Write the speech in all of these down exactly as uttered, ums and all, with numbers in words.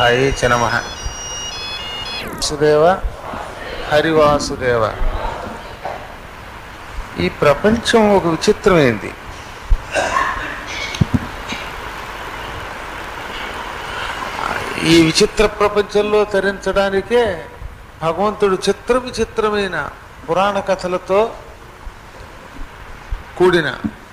వాసుదేవాయ చ నమః. వాసుదేవ హరివాసుదేవ. ఈ ప్రపంచం ఒక విచిత్రమైంది. ఈ విచిత్ర ప్రపంచంలో తరించడానికే భగవంతుడు చిత్ర విచిత్రమైన పురాణ కథలతో కూడిన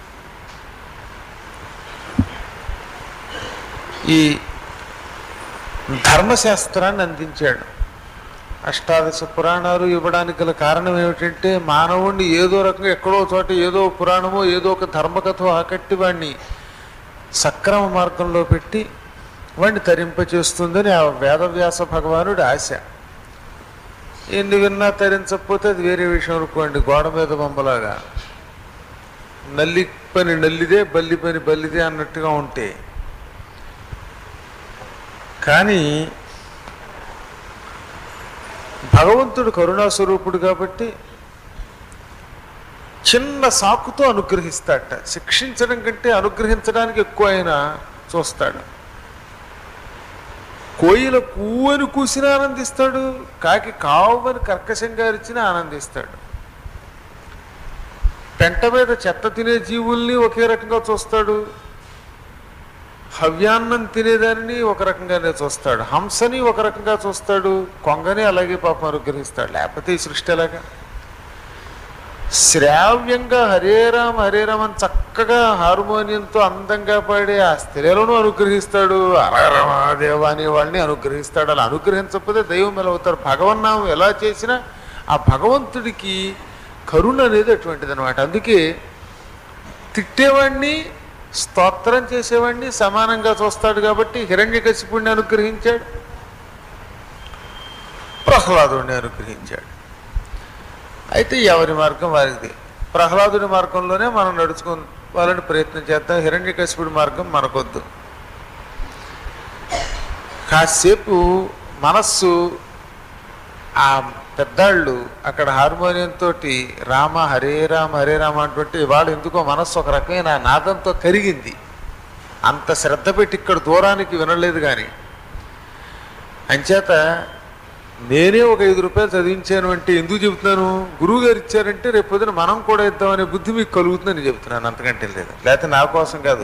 ఈ ధర్మశాస్త్రాన్ని అందించాడు. అష్టాదశ పురాణాలు ఇవ్వడానికి గల కారణం ఏమిటంటే మానవుణ్ణి ఏదో రకంగా ఎక్కడో చోట ఏదో పురాణమో ఏదో ఒక ధర్మకథ ఆకట్టి వాడిని సక్రమ మార్గంలో పెట్టి వాడిని తరింపచేస్తుందని ఆ వేదవ్యాస భగవానుడి ఆశ. ఎన్ని విన్నా తరించకపోతే అది వేరే విషయం అనుకోండి. గోడ మీద బొమ్మలాగా నల్లి పని నల్లిదే బల్లి పని బల్లిదే అన్నట్టుగా ఉంటే. కానీ భగవంతుడు కరుణాస్వరూపుడు కాబట్టి చిన్న సాకుతో అనుగ్రహిస్తాడట. శిక్షించడం కంటే అనుగ్రహించడానికి ఎక్కువ ఆయన చూస్తాడు. కోయిల కూవని కూసినా ఆనందిస్తాడు, కాకి కావని కర్కశంగా అరిచినా ఆనందిస్తాడు. పెంట మీద చెత్త తినే జీవుల్ని ఒకే రకంగా చూస్తాడు, హవ్యాన్నం తినేదాన్ని ఒక రకంగానే చూస్తాడు, హంసని ఒక రకంగా చూస్తాడు, కొంగని అలాగే పాపం అనుగ్రహిస్తాడు. లేకపోతే ఈ సృష్టి ఎలాగా? శ్రావ్యంగా హరేరామ హరేరామ అని చక్కగా హార్మోనియంతో అందంగా పాడే ఆ స్త్రీలను అనుగ్రహిస్తాడు, అరరమాదేవ అనే వాళ్ళని అనుగ్రహిస్తాడు. అలా అనుగ్రహించకపోతే దైవం ఎలా అవుతారు? భగవన్నామం ఎలా చేసినా ఆ భగవంతుడికి కరుణ అనేది అటువంటిది అనమాట. అందుకే తిట్టేవాడిని స్తోత్రం చేసేవాడిని సమానంగా చూస్తాడు. కాబట్టి హిరణ్యకశిపుణ్ణి అనుగ్రహించాడు, ప్రహ్లాదుడిని అనుగ్రహించాడు. అయితే ఎవరి మార్గం వారిది. ప్రహ్లాదుడి మార్గంలోనే మనం నడుచుకోవాలని ప్రయత్నం చేద్దాం. హిరణ్యకశిపుడి మార్గం మనకొద్దు. కాసేపు మనస్సు ఆ పెద్దాళ్ళు అక్కడ హార్మోనియంతో రామ హరే రామ హరే రామ అంటుంటే వాళ్ళు ఎందుకో మనస్సు ఒక రకమైన నాదంతో కరిగింది. అంత శ్రద్ధ పెట్టి ఇక్కడ దూరానికి వినలేదు. కానీ అంచేత నేనే ఒక ఐదు రూపాయలు చదివించాను అంటే ఎందుకు చెబుతున్నాను? గురువు గారు ఇచ్చారంటే రేపు పొద్దున మనం కూడా ఇద్దామనే బుద్ధి మీకు కలుగుతుందని చెబుతున్నాను, అంతకంటే లేదు. లేకపోతే నా కోసం కాదు.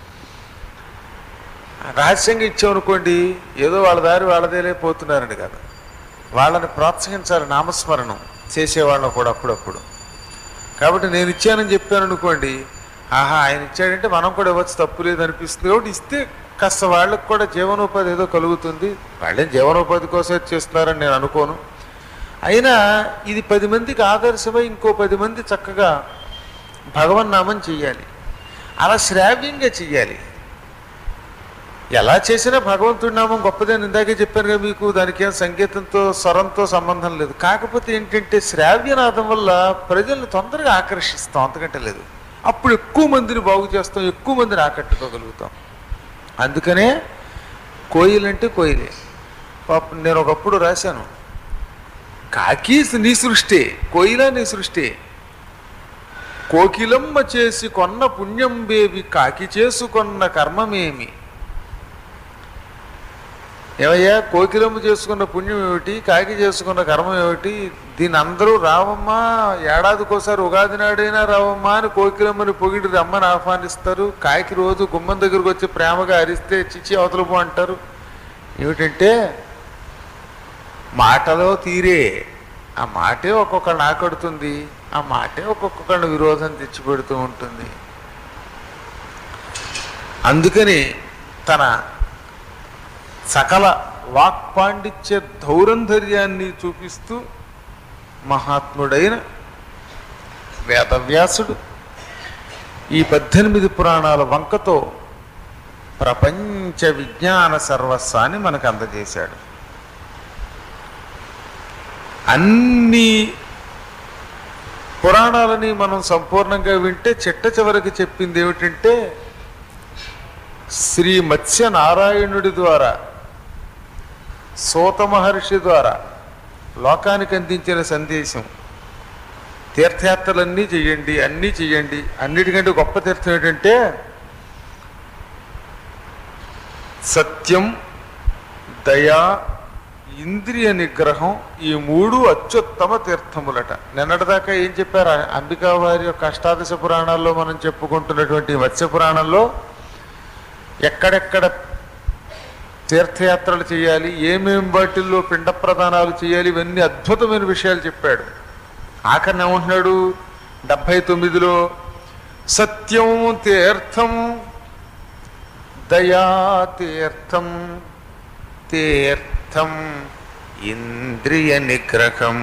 రహస్యంగా ఇచ్చామనుకోండి ఏదో వాళ్ళ దారి వాళ్ళదేలే పోతున్నారని కాదు, వాళ్ళని ప్రోత్సహించాలి నామస్మరణం చేసేవాళ్ళం కూడా అప్పుడప్పుడు. కాబట్టి నేను ఇచ్చానని చెప్పాను అనుకోండి, ఆహా ఆయన ఇచ్చాడంటే మనం కూడా ఇవ్వచ్చు, తప్పు లేదు అనిపిస్తుంది. కాబట్టి ఇస్తే కాస్త వాళ్ళకి కూడా జీవనోపాధి ఏదో కలుగుతుంది. వాళ్ళేం జీవనోపాధి కోసం చేస్తున్నారని నేను అనుకోను. అయినా ఇది పది మందికి ఆదర్శమై ఇంకో పది మంది చక్కగా భగవన్నామం చెయ్యాలి. అలా శ్రావ్యంగా చెయ్యాలి. ఎలా చేసినా భగవంతుడి నామం గొప్పదని ఇందాకే చెప్పాను కదా మీకు. దానికి ఏం సంగీతంతో స్వరంతో సంబంధం లేదు. కాకపోతే ఏంటంటే శ్రావ్యనాదం వల్ల ప్రజల్ని తొందరగా ఆకర్షిస్తాం, అంతకంటే లేదు. అప్పుడు ఎక్కువ మందిని బాగు చేస్తాం, ఎక్కువ మందిని ఆకట్టుకోగలుగుతాం. అందుకనే కోయిలంటే కోయిలే. పాపం నేను ఒకప్పుడు రాశాను, కాకి నీ సృష్టి, కోయిల నీ సృష్టి, కోకిలమ్మ చేసి కొన్న పుణ్యం బేవి కాకి చేసుకొన్న కర్మమేమి. ఏమయ్యా, కోకిలమ్మ చేసుకున్న పుణ్యం ఏమిటి, కాకి చేసుకున్న కర్మం ఏమిటి? దీని అందరూ రావమ్మా, ఏడాదికోసారి ఉగాది నాడైనా రావమ్మా అని కోకిలమ్మని పొగిడి రమ్మని ఆహ్వానిస్తారు. కాకి రోజు గుమ్మం దగ్గరకు వచ్చి ప్రేమగా అరిస్తే చిచ్చి అవతల పో అంటారు. ఏమిటంటే మాటలో తీరే. ఆ మాటే ఒక్కొక్కరిని ఆకడుతుంది, ఆ మాటే ఒక్కొక్కరిని విరోధం తెచ్చిపెడుతూ ఉంటుంది. అందుకని తన సకల వాక్పాండిత్య ధౌరంధర్యాన్ని చూపిస్తూ మహాత్ముడైన వేదవ్యాసుడు ఈ పద్దెనిమిది పురాణాల వంకతో ప్రపంచ విజ్ఞాన సర్వస్వాన్ని మనకు అందజేశాడు. అన్ని పురాణాలని మనం సంపూర్ణంగా వింటే చిట్ట చివరికి చెప్పింది ఏమిటంటే శ్రీ మత్స్య నారాయణుడి ద్వారా సూత మహర్షి ద్వారా లోకానికి అందించిన సందేశం. తీర్థయాత్రలన్నీ చెయ్యండి, అన్నీ చెయ్యండి. అన్నిటికంటే గొప్ప తీర్థం ఏంటంటే సత్యం దయా, ఇంద్రియ నిగ్రహం, ఈ మూడు అత్యుత్తమ తీర్థములట. నిన్నటిదాకా ఏం చెప్పారు? అంబికా వారి యొక్క అష్టాదశ పురాణాల్లో మనం చెప్పుకుంటున్నటువంటి మత్స్య పురాణంలో ఎక్కడెక్కడ తీర్థయాత్రలు చేయాలి, ఏమేం వాటిల్లో పిండ ప్రదానాలు చేయాలి, ఇవన్నీ అద్భుతమైన విషయాలు చెప్పాడు. ఆఖరిని ఏమంటున్నాడు డెబ్భై తొమ్మిదిలో, సత్యం తీర్థం దయా తీర్థం తీర్థం ఇంద్రియ నిగ్రహం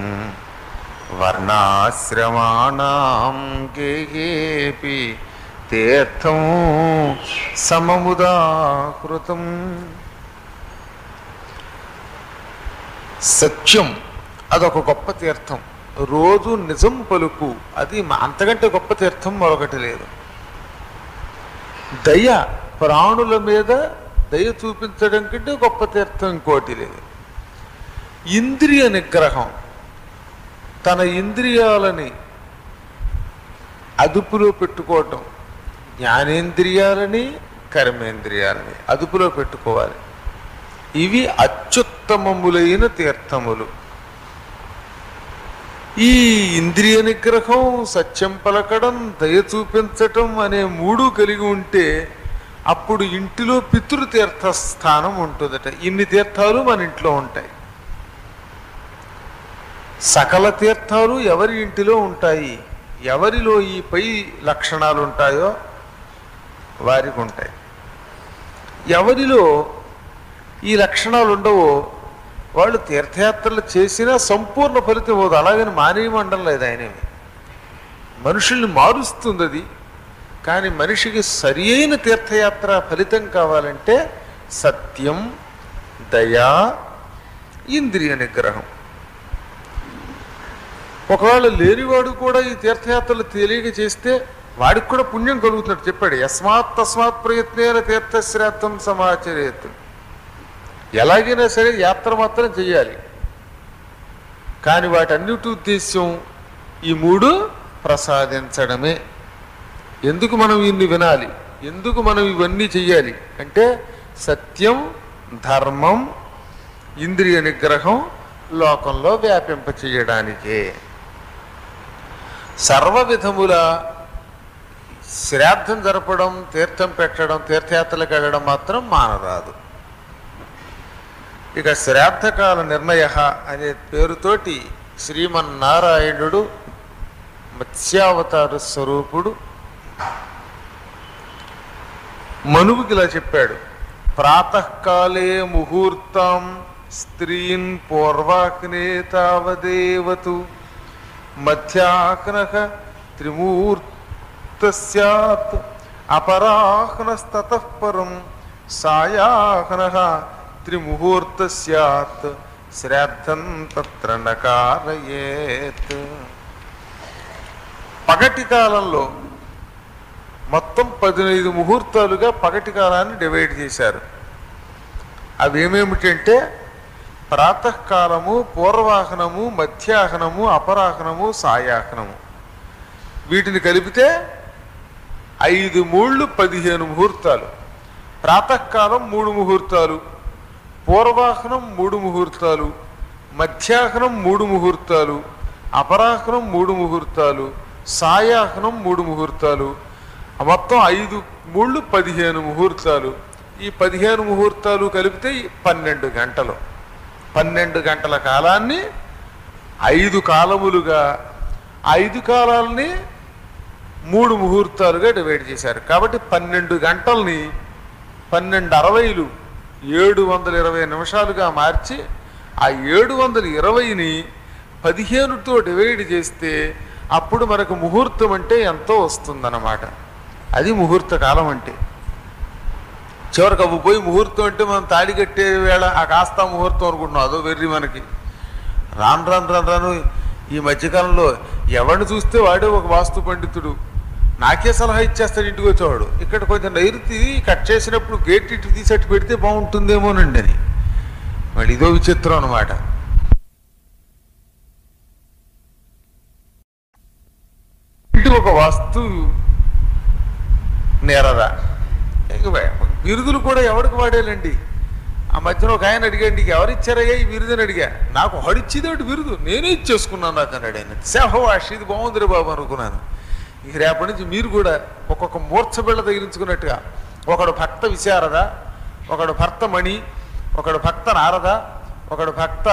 వర్ణాశ్రమాణం గేహేపి తీర్థం సమముదాకృతం. సత్యం అదొక గొప్ప తీర్థం. రోజు నిజం పలుకు, అది అంతకంటే గొప్ప తీర్థం మరొకటి లేదు. దయ, ప్రాణుల మీద దయ చూపించడం కంటే గొప్ప తీర్థం ఇంకోటి లేదు. ఇంద్రియ నిగ్రహం, తన ఇంద్రియాలని అదుపులో పెట్టుకోవటం, జ్ఞానేంద్రియాలని కర్మేంద్రియాలని అదుపులో పెట్టుకోవాలి. ఇవి అత్యుత్తమములైన తీర్థములు. ఈ ఇంద్రియ నిగ్రహం, సత్యం పలకడం, దయ చూపించటం అనే మూడు కలిగి ఉంటే అప్పుడు ఇంటిలో పితృతీర్థ స్థానం ఉంటుందట. ఇన్ని తీర్థాలు మన ఇంట్లో ఉంటాయి. సకల తీర్థాలు ఎవరి ఇంటిలో ఉంటాయి. ఎవరిలో ఈ పై లక్షణాలు ఉంటాయో వారికి ఉంటాయి. ఎవరిలో ఈ లక్షణాలు ఉండవో వాళ్ళు తీర్థయాత్రలు చేసినా సంపూర్ణ ఫలితం పోదు. అలాగని మానేయమండం లేదు ఆయనేమి. మనుషుల్ని మారుస్తుంది అది. కానీ మనిషికి సరి అయిన తీర్థయాత్ర ఫలితం కావాలంటే సత్యం, దయా, ఇంద్రియ నిగ్రహం. ఒకవేళ లేనివాడు కూడా ఈ తీర్థయాత్రలు తెలియక చేస్తే వాడికి కూడా పుణ్యం కలుగుతున్నట్టు చెప్పాడు. యస్మాత్ తస్మాత్ ప్రయత్నేన తీర్థశ్రాద్ధం సమాచరేత్. ఎలాగైనా సరే యాత్ర మాత్రం చెయ్యాలి. కానీ వాటన్నిటి ఉద్దేశ్యం ఈ మూడు ప్రసాదించడమే. ఎందుకు మనం ఇన్ని వినాలి, ఎందుకు మనం ఇవన్నీ చెయ్యాలి అంటే సత్యం, ధర్మం, ఇంద్రియ నిగ్రహం లోకంలో వ్యాపింప చేయడానికే. సర్వ విధముల శ్రాద్ధం జరపడం, తీర్థం పెట్టడం, తీర్థయాత్రలకు వెళ్ళడం మాత్రం మానరాదు. ఇక శ్రాద్ధకాల నిర్ణయ అనే పేరుతోటి శ్రీమన్నారాయణుడు మత్స్యావతార స్వరూపుడు మనువుకి ఇలా చెప్పాడు. ప్రాతకాలే ముహూర్తం స్త్రీన్ పూర్వాగ్నే తావదేవతు మధ్యాహ్నః త్రిమూర్తస్యాత్ అపరాహ్నస్తతః పరం సాయాహ్నః త్రిముహూర్తస్యాత్ శ్రాద్ధం తత్ర నకారయేత్. పగటి కాలంలో మొత్తం పదిహేను ముహూర్తాలుగా పగటి కాలాన్ని డివైడ్ చేశారు. అవి ఏమేమిటంటే ప్రాతకాలము, పూర్వాహ్నము, మధ్యాహ్నము, అపరాహ్నము, సాయాహ్నము. వీటిని కలిపితే ఐదు మూళ్ళు పదిహేను ముహూర్తాలు. ప్రాతకాలం మూడు ముహూర్తాలు, పూర్వాహ్నం మూడు ముహూర్తాలు, మధ్యాహ్నం మూడు ముహూర్తాలు, అపరాహ్నం మూడు ముహూర్తాలు, సాయాహ్నం మూడు ముహూర్తాలు. మొత్తం ఐదు మూళ్ళు పదిహేను ముహూర్తాలు. ఈ పదిహేను ముహూర్తాలు కలిపితే పన్నెండు గంటలు. పన్నెండు గంటల కాలాన్ని ఐదు కాలములుగా, ఐదు కాలాలని మూడు ముహూర్తాలుగా డివైడ్ చేశారు. కాబట్టి పన్నెండు గంటల్ని పన్నెండు అరవైలు ఏడు వందల ఇరవై నిమిషాలుగా మార్చి ఆ ఏడు వందల ఇరవైని పదిహేనుతో డివైడ్ చేస్తే అప్పుడు మనకు ముహూర్తం అంటే ఎంతో వస్తుందన్నమాట. అది ముహూర్త కాలం అంటే. చివరికి అవి పోయి ముహూర్తం అంటే మనం తాడి కట్టే వేళ ఆ కాస్త ముహూర్తం అనుకుంటున్నాం. అదో వెర్రి మనకి. రాను రాను రాను రాను ఈ మధ్యకాలంలో ఎవరిని చూస్తే వాడే ఒక వాస్తు పండితుడు. నాకే సలహా ఇచ్చేస్తాడు ఇంటికి వచ్చేవాడు. ఇక్కడ కొంచెం నైరుతి కట్ చేసినప్పుడు గేట్ ఇటు తీసేట్టు పెడితే బాగుంటుందేమోనండి అని. మళ్ళీ ఇదో విచిత్రం అన్నమాట. ఇంటికి ఒక వాస్తు నేరరా. బిరుదులు కూడా ఎవరికి వాడేలండి. ఆ మధ్యలో ఒక ఆయన అడిగాడు, నీకు ఎవరిచ్చారయ్యా ఈ బిరుదని అడిగా. నాకు ఒకడిచ్చేదేటి బిరుదు, నేనే ఇచ్చేసుకున్నాను నాకు అన్నాడు ఆయన. సేహవాష్, ఇది బాగుందిరే బాబు అనుకున్నాను. ఇక రేపటి నుంచి మీరు కూడా ఒక్కొక్క మూర్ఛబిళ్ళ తగిలించుకున్నట్టుగా, ఒకడు భక్త విశారద, ఒకడు భర్త మణి, ఒకడు భక్త నారద, ఒకడు భక్త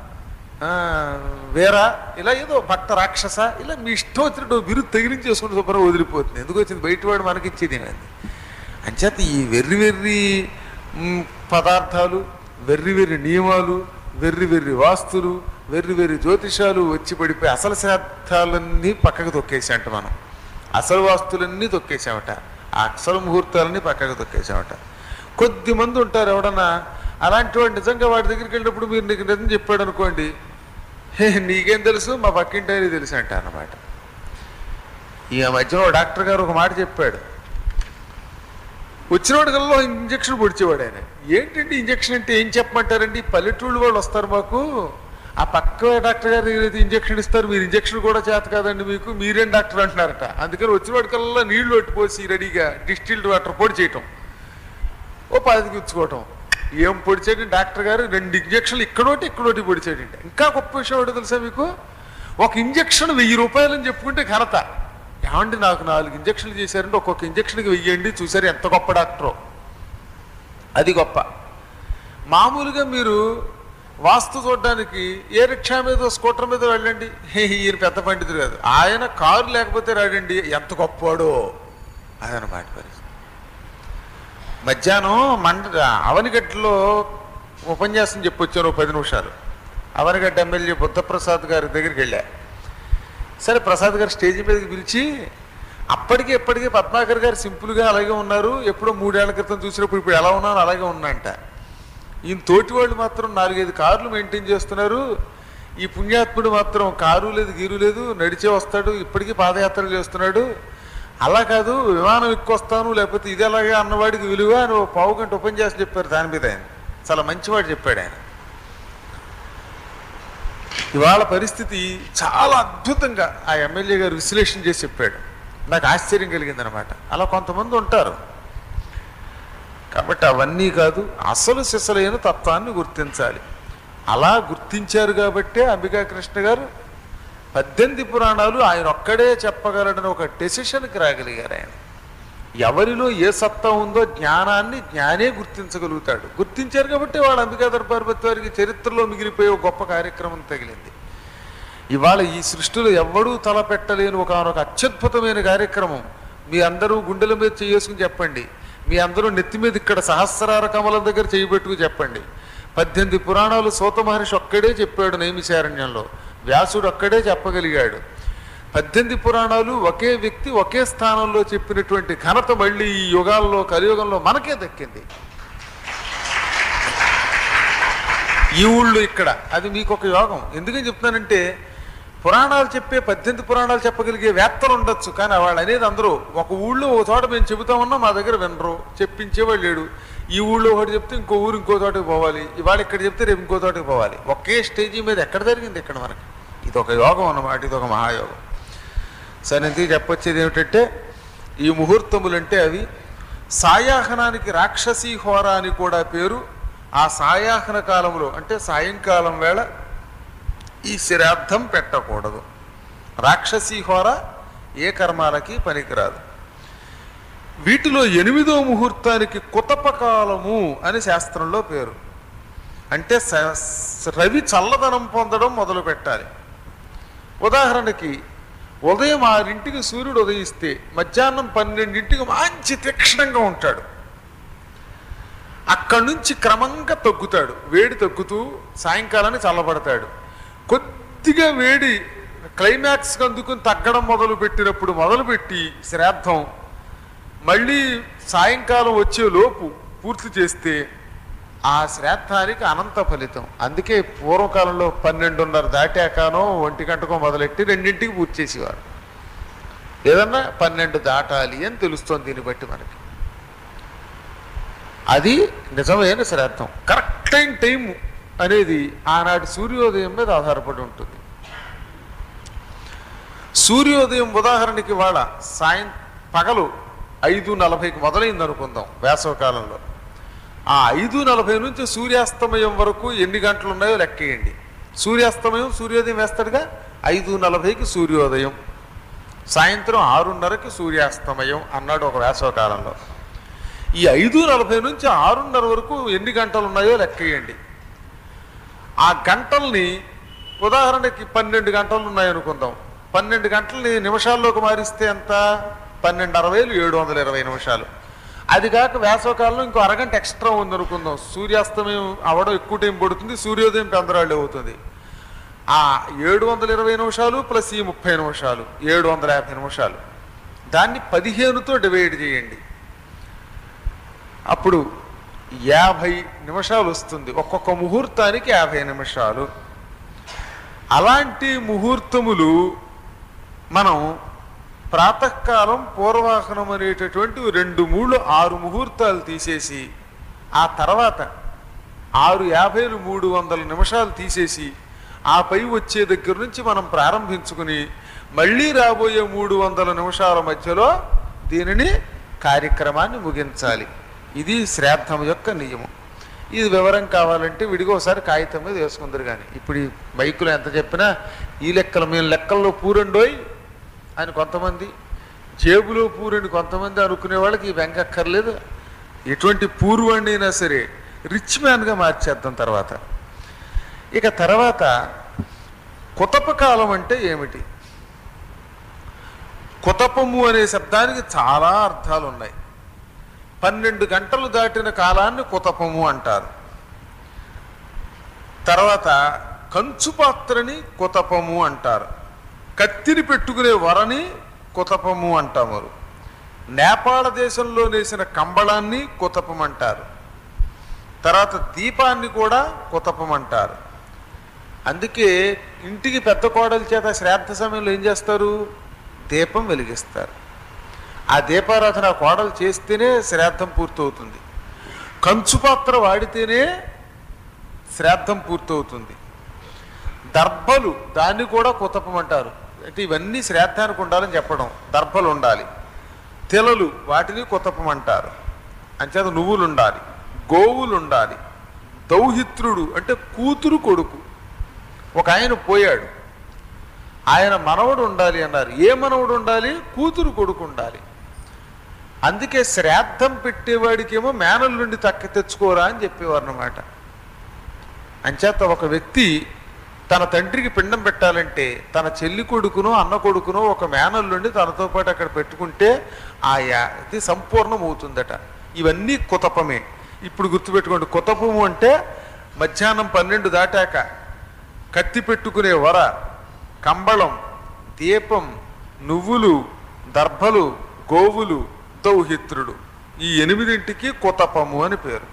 వేర, ఇలా ఏదో భక్త రాక్షస, ఇలా మీ ఇష్టం వచ్చినట్టు బిరుదు తగిలించేసుకుంటే శుభ్రంగా వదిలిపోతుంది. ఎందుకు వచ్చింది బయటవాడు మనకి ఇచ్చేది ఏమైంది. అంచేత ఈ వెర్రి వెర్రి పదార్థాలు, వెర్రి వెర్రి నియమాలు, వెర్రి వెర్రి వాస్తులు, వెర్రి వెర్రి జ్యోతిషాలు వచ్చి పడిపోయి అసలు శ్రాద్ధాలన్నీ పక్కకు తొక్కేసాంట. మనం అసలు వాస్తులన్నీ తొక్కేసామట, ఆ అసలు ముహూర్తాలన్నీ పక్కకు తొక్కేసామట. కొద్ది మంది ఉంటారు ఎవడన్నా అలాంటి వాడు నిజంగా వాడి దగ్గరికి వెళ్ళినప్పుడు మీరు నీకు నిజం చెప్పాడు అనుకోండి, హే నీకేం తెలుసు మా పక్కింటి తెలుసు అంట అన్నమాట. ఈ మధ్యలో డాక్టర్ గారు ఒక మాట చెప్పాడు, వచ్చినవాడు కల్లా ఇంజక్షన్ పొడిచేవాడు ఆయన. ఏంటంటే ఇంజక్షన్ అంటే ఏం చెప్పమంటారండి, పల్లెటూళ్ళు వాళ్ళు వస్తారు మాకు, ఆ పక్క డాక్టర్ గారు ఏదైతే ఇంజక్షన్ ఇస్తారు, మీరు ఇంజక్షన్ కూడా చేత కాదండి మీకు, మీరేం డాక్టర్ అంటున్నారట. అందుకని వచ్చినవాడి కల్లా నీళ్లు పట్టిపోసి రెడీగా డిస్టిల్డ్ వాటర్ పొడి చేయటం, ఓ పదికి ఇచ్చుకోవటం. ఏం పొడిచేయండి డాక్టర్ గారు, రెండు ఇంజక్షన్లు ఇక్కడోటి ఇక్కడోటి పొడిచేయండి. ఇంకా గొప్ప విషయం ఏంటో తెలుసా మీకు, ఒక ఇంజక్షన్ వెయ్యి రూపాయలని చెప్పుకుంటే ఘనత. ఏమండి నాకు నాలుగు ఇంజక్షన్లు చేశారంటే ఒక్కొక్క ఇంజక్షన్కి వెయ్యండి, చూసారు ఎంత గొప్ప డాక్టరో, అది గొప్ప. మామూలుగా మీరు వాస్తు చూడడానికి ఏ రిక్షా మీద స్కూటర్ మీద వెళ్ళండి, ఈయన పెద్ద పండితుడు కాదు, ఆయన కారు లేకపోతే రాడండి, ఎంత గొప్పవాడో అదనమాట పరిస్థితి. మధ్యాహ్నం మండ అవనిగడ్డలో ఉపన్యాసం చెప్పొచ్చాను పది నిమిషాలు. అవనిగడ్డ ఎమ్మెల్యే బుద్ధప్రసాద్ గారి దగ్గరికి వెళ్ళా. సరే ప్రసాద్ గారు స్టేజ్ మీదకి పిలిచి, అప్పటికి ఎప్పటికీ పద్మాకర్ గారు సింపుల్గా అలాగే ఉన్నారు, ఎప్పుడో మూడేళ్ల క్రితం చూసినప్పుడు ఇప్పుడు ఎలా ఉన్నాను అలాగే ఉన్నాంట. ఈయన తోటి వాళ్ళు మాత్రం నాలుగైదు కార్లు మెయింటైన్ చేస్తున్నారు, ఈ పుణ్యాత్ముడు మాత్రం కారు లేదు గీరు లేదు, నడిచే వస్తాడు, ఇప్పటికీ పాదయాత్రలు చేస్తున్నాడు. అలా కాదు విమానం ఎక్కువస్తాను లేకపోతే ఇది ఎలాగే అన్నవాడికి విలువ అని ఓ పావు గంట ఉపన్యాసం చెప్పారు. దాని మీద ఆయన చాలా మంచివాడు చెప్పాడు ఆయన. ఇవాళ పరిస్థితి చాలా అద్భుతంగా ఆ ఎమ్మెల్యే గారు విశ్లేషణ చేసి చెప్పాడు. నాకు ఆశ్చర్యం కలిగిందనమాట. అలా కొంతమంది ఉంటారు. కాబట్టి అవన్నీ కాదు, అసలు సిసలైన తత్వాన్ని గుర్తించాలి. అలా గుర్తించారు కాబట్టే అంబికా కృష్ణ గారు పద్దెనిమిది పురాణాలు ఆయన ఒక్కడే చెప్పగలడని ఒక డెసిషన్కి రాగలిగారు. ఆయన ఎవరిలో ఏ సత్తా ఉందో జ్ఞానాన్ని జ్ఞానే గుర్తించగలుగుతాడు. గుర్తించారు కాబట్టి వాళ్ళ అంబికా దర్బార్పతి వారికి చరిత్రలో మిగిలిపోయే ఒక గొప్ప కార్యక్రమం తగిలింది. ఇవాళ ఈ సృష్టిలో ఎవ్వడూ తలపెట్టలేని ఒక ఒక అత్యద్భుతమైన కార్యక్రమం. మీ అందరూ గుండెల మీద చేసుకుని చెప్పండి, మీ అందరూ నెత్తి మీద ఇక్కడ సహస్రార కమలం దగ్గర చేయబెట్టుకు చెప్పండి. పద్దెనిమిది పురాణాలు సూత మహర్షి ఒక్కడే చెప్పాడు నైమిశారణ్యంలో, వ్యాసుడు ఒక్కడే చెప్పగలిగాడు. పద్దెనిమిది పురాణాలు ఒకే వ్యక్తి ఒకే స్థానంలో చెప్పినటువంటి ఘనత మళ్ళీ ఈ యుగాల్లో కలియుగంలో మనకే దక్కింది. ఈ ఊళ్ళో ఇక్కడ అది మీకు ఒక యోగం. ఎందుకని చెప్తున్నానంటే, పురాణాలు చెప్పే పద్దెనిమిది పురాణాలు చెప్పగలిగే వేత్తలు ఉండొచ్చు, కానీ వాళ్ళు అనేది అందరూ ఒక ఊళ్ళో ఒక చోట మేము చెబుతామన్నా మా దగ్గర వినరు, చెప్పించేవాళ్ళు లేడు. ఈ ఊళ్ళో ఒకటి చెప్తే ఇంకో ఊరు ఇంకో చోటకి పోవాలి, ఇవాళ ఇక్కడ చెప్తే రేపు ఇంకో చోటకి పోవాలి. ఒకే స్టేజీ మీద ఎక్కడ జరిగింది ఇక్కడ మనకి. ఇది ఒక యోగం అన్నమాట, ఇది ఒక మహాయోగం. సరే ఇంతకీ చెప్పొచ్చేది ఏమిటంటే, ఈ ముహూర్తములంటే అవి సాయాహనానికి రాక్షసీ హోర అని కూడా పేరు. ఆ సాయాహన కాలంలో అంటే సాయంకాలం వేళ ఈ శ్రాద్ధం పెట్టకూడదు. రాక్షసీ హోర ఏ కర్మాలకి పనికిరాదు. వీటిలో ఎనిమిదో ముహూర్తానికి కుతపకాలము అని శాస్త్రంలో పేరు. అంటే రవి చల్లదనం పొందడం మొదలు పెట్టాలి. ఉదాహరణకి ఉదయం ఆరింటికి సూర్యుడు ఉదయిస్తే మధ్యాహ్నం పన్నెండింటికి మంచి తీక్షణంగా ఉంటాడు. అక్కడి నుంచి క్రమంగా తగ్గుతాడు, వేడి తగ్గుతూ సాయంకాలాన్ని చల్లబడతాడు. కొద్దిగా వేడి క్లైమాక్స్కి అందుకుని తగ్గడం మొదలు పెట్టినప్పుడు మొదలుపెట్టి శ్రాద్ధం మళ్ళీ సాయంకాలం వచ్చే లోపు పూర్తి చేస్తే ఆ శ్రాద్ధానికి అనంత ఫలితం. అందుకే పూర్వకాలంలో పన్నెండున్నర దాటాకనో ఒంటి గంటకో మొదలెట్టి రెండింటికి పూర్తి చేసేవారు. ఏదన్నా పన్నెండు దాటాలి అని తెలుస్తోంది దీన్ని బట్టి మనకి. అది నిజమైన శ్రాద్ధం. కరెక్ట్ అయిన టైం అనేది ఆనాటి సూర్యోదయం మీద ఆధారపడి ఉంటుంది. సూర్యోదయం ఉదాహరణకి వాళ్ళ సాయం పగలు ఐదు నలభైకి మొదలైంది అనుకుందాం వేసవకాలంలో. ఆ ఐదు నలభై నుంచి సూర్యాస్తమయం వరకు ఎన్ని గంటలు ఉన్నాయో లెక్కేయండి. సూర్యాస్తమయం సూర్యోదయం వేస్తాడుగా, ఐదు నలభైకి సూర్యోదయం, సాయంత్రం ఆరున్నరకి సూర్యాస్తమయం అన్నాడు ఒక వేసవకాలంలో. ఈ ఐదు నలభై నుంచి ఆరున్నర వరకు ఎన్ని గంటలు ఉన్నాయో లెక్కేయండి. ఆ గంటల్ని ఉదాహరణకి పన్నెండు గంటలు ఉన్నాయనుకుందాం. పన్నెండు గంటల్ని నిమిషాల్లోకి మారిస్తే ఎంత? పన్నెండు అరవైలు ఏడు వందల ఇరవై నిమిషాలు. అది కాక వేసవకాలంలో ఇంకో అరగంట ఎక్స్ట్రా ఉందనుకుందాం. సూర్యాస్తమయం అవడం ఎక్కువ టైం పడుతుంది, సూర్యోదయం పెందరాళ్ళు అవుతుంది. ఆ ఏడు వందల ఇరవై నిమిషాలు ప్లస్ ఈ ముప్పై నిమిషాలు ఏడు వందల యాభై నిమిషాలు, దాన్ని పదిహేనుతో డివైడ్ చేయండి. అప్పుడు యాభై నిమిషాలు వస్తుంది. ఒక్కొక్క ముహూర్తానికి యాభై నిమిషాలు. అలాంటి ముహూర్తములు మనం ప్రాతకాలం పూర్వాహనం అనేటటువంటి రెండు మూడు ఆరు ముహూర్తాలు తీసేసి, ఆ తర్వాత ఆరు యాభైలు మూడు వందల నిమిషాలు తీసేసి, ఆ పై వచ్చే దగ్గర నుంచి మనం ప్రారంభించుకుని మళ్ళీ రాబోయే మూడు వందల నిమిషాల మధ్యలో దీనిని కార్యక్రమాన్ని ముగించాలి. ఇది శ్రాద్ధం యొక్క నియమం. ఇది వివరం కావాలంటే విడిగా ఒకసారి కాగితం మీద వేసుకుందరు. కానీ ఇప్పుడు ఈ బైకులో ఎంత చెప్పినా ఈ లెక్కలు, మేము లెక్కల్లో పూరండోయ్ అని కొంతమంది, జేబులో పూరని కొంతమంది అనుకునే వాళ్ళకి ఈ వెంకక్కర్లేదు. ఎటువంటి పూర్వాణి అయినా సరే రిచ్ మ్యాన్గా మార్చేద్దాం తర్వాత. ఇక తర్వాత కుతపకాలం అంటే ఏమిటి? కుతపము అనే శబ్దానికి చాలా అర్థాలు ఉన్నాయి. పన్నెండు గంటలు దాటిన కాలాన్ని కుతపము అంటారు. తర్వాత కంచుపాత్రని కుతపము అంటారు. కత్తిని పెట్టుకునే వరని కుతపము అంటాము. నేపాళ దేశంలో నేసిన కంబళాన్ని కుతపం అంటారు. తర్వాత దీపాన్ని కూడా కుతపం అంటారు. అందుకే ఇంటికి పెద్ద కోడల చేత శ్రాద్ధ సమయంలో ఏం చేస్తారు? దీపం వెలిగిస్తారు. ఆ దీపారాధన కోడలు చేస్తేనే శ్రాద్ధం పూర్తవుతుంది. కంచుపాత్ర వాడితేనే శ్రాద్ధం పూర్తవుతుంది. దర్భలు, దాన్ని కూడా కుతపం అంటారు. అంటే ఇవన్నీ శ్రాద్ధానికి ఉండాలని చెప్పడం. దర్భలు ఉండాలి. తెలలు, వాటిని కుతపం అంటారు. అంచేత నువ్వులు ఉండాలి, గోవులు ఉండాలి. దౌహిత్రుడు అంటే కూతురు కొడుకు. ఒక ఆయన పోయాడు, ఆయన మనవడు ఉండాలి అన్నారు. ఏ మనవడు ఉండాలి? కూతురు కొడుకు ఉండాలి. అందుకే శ్రాద్ధం పెట్టేవాడికేమో మేనల్లుండి తక్క తెచ్చుకోరా అని చెప్పేవారు అన్నమాట. అంచేత ఒక వ్యక్తి తన తండ్రికి పిండం పెట్టాలంటే తన చెల్లి కొడుకునో అన్న కొడుకునో ఒక మేనల్లుండి తనతో పాటు అక్కడ పెట్టుకుంటే ఆ యాది సంపూర్ణం అవుతుందట. ఇవన్నీ కుతపమే. ఇప్పుడు గుర్తుపెట్టుకోండి, కుతపము అంటే మధ్యాహ్నం పన్నెండు దాటాక కత్తి పెట్టుకునే వర, కంబళం, దీపం, నువ్వులు, దర్భలు, గోవులు, దౌహిత్రుడు, ఈ ఎనిమిదింటికి కుతపము అని పేరు.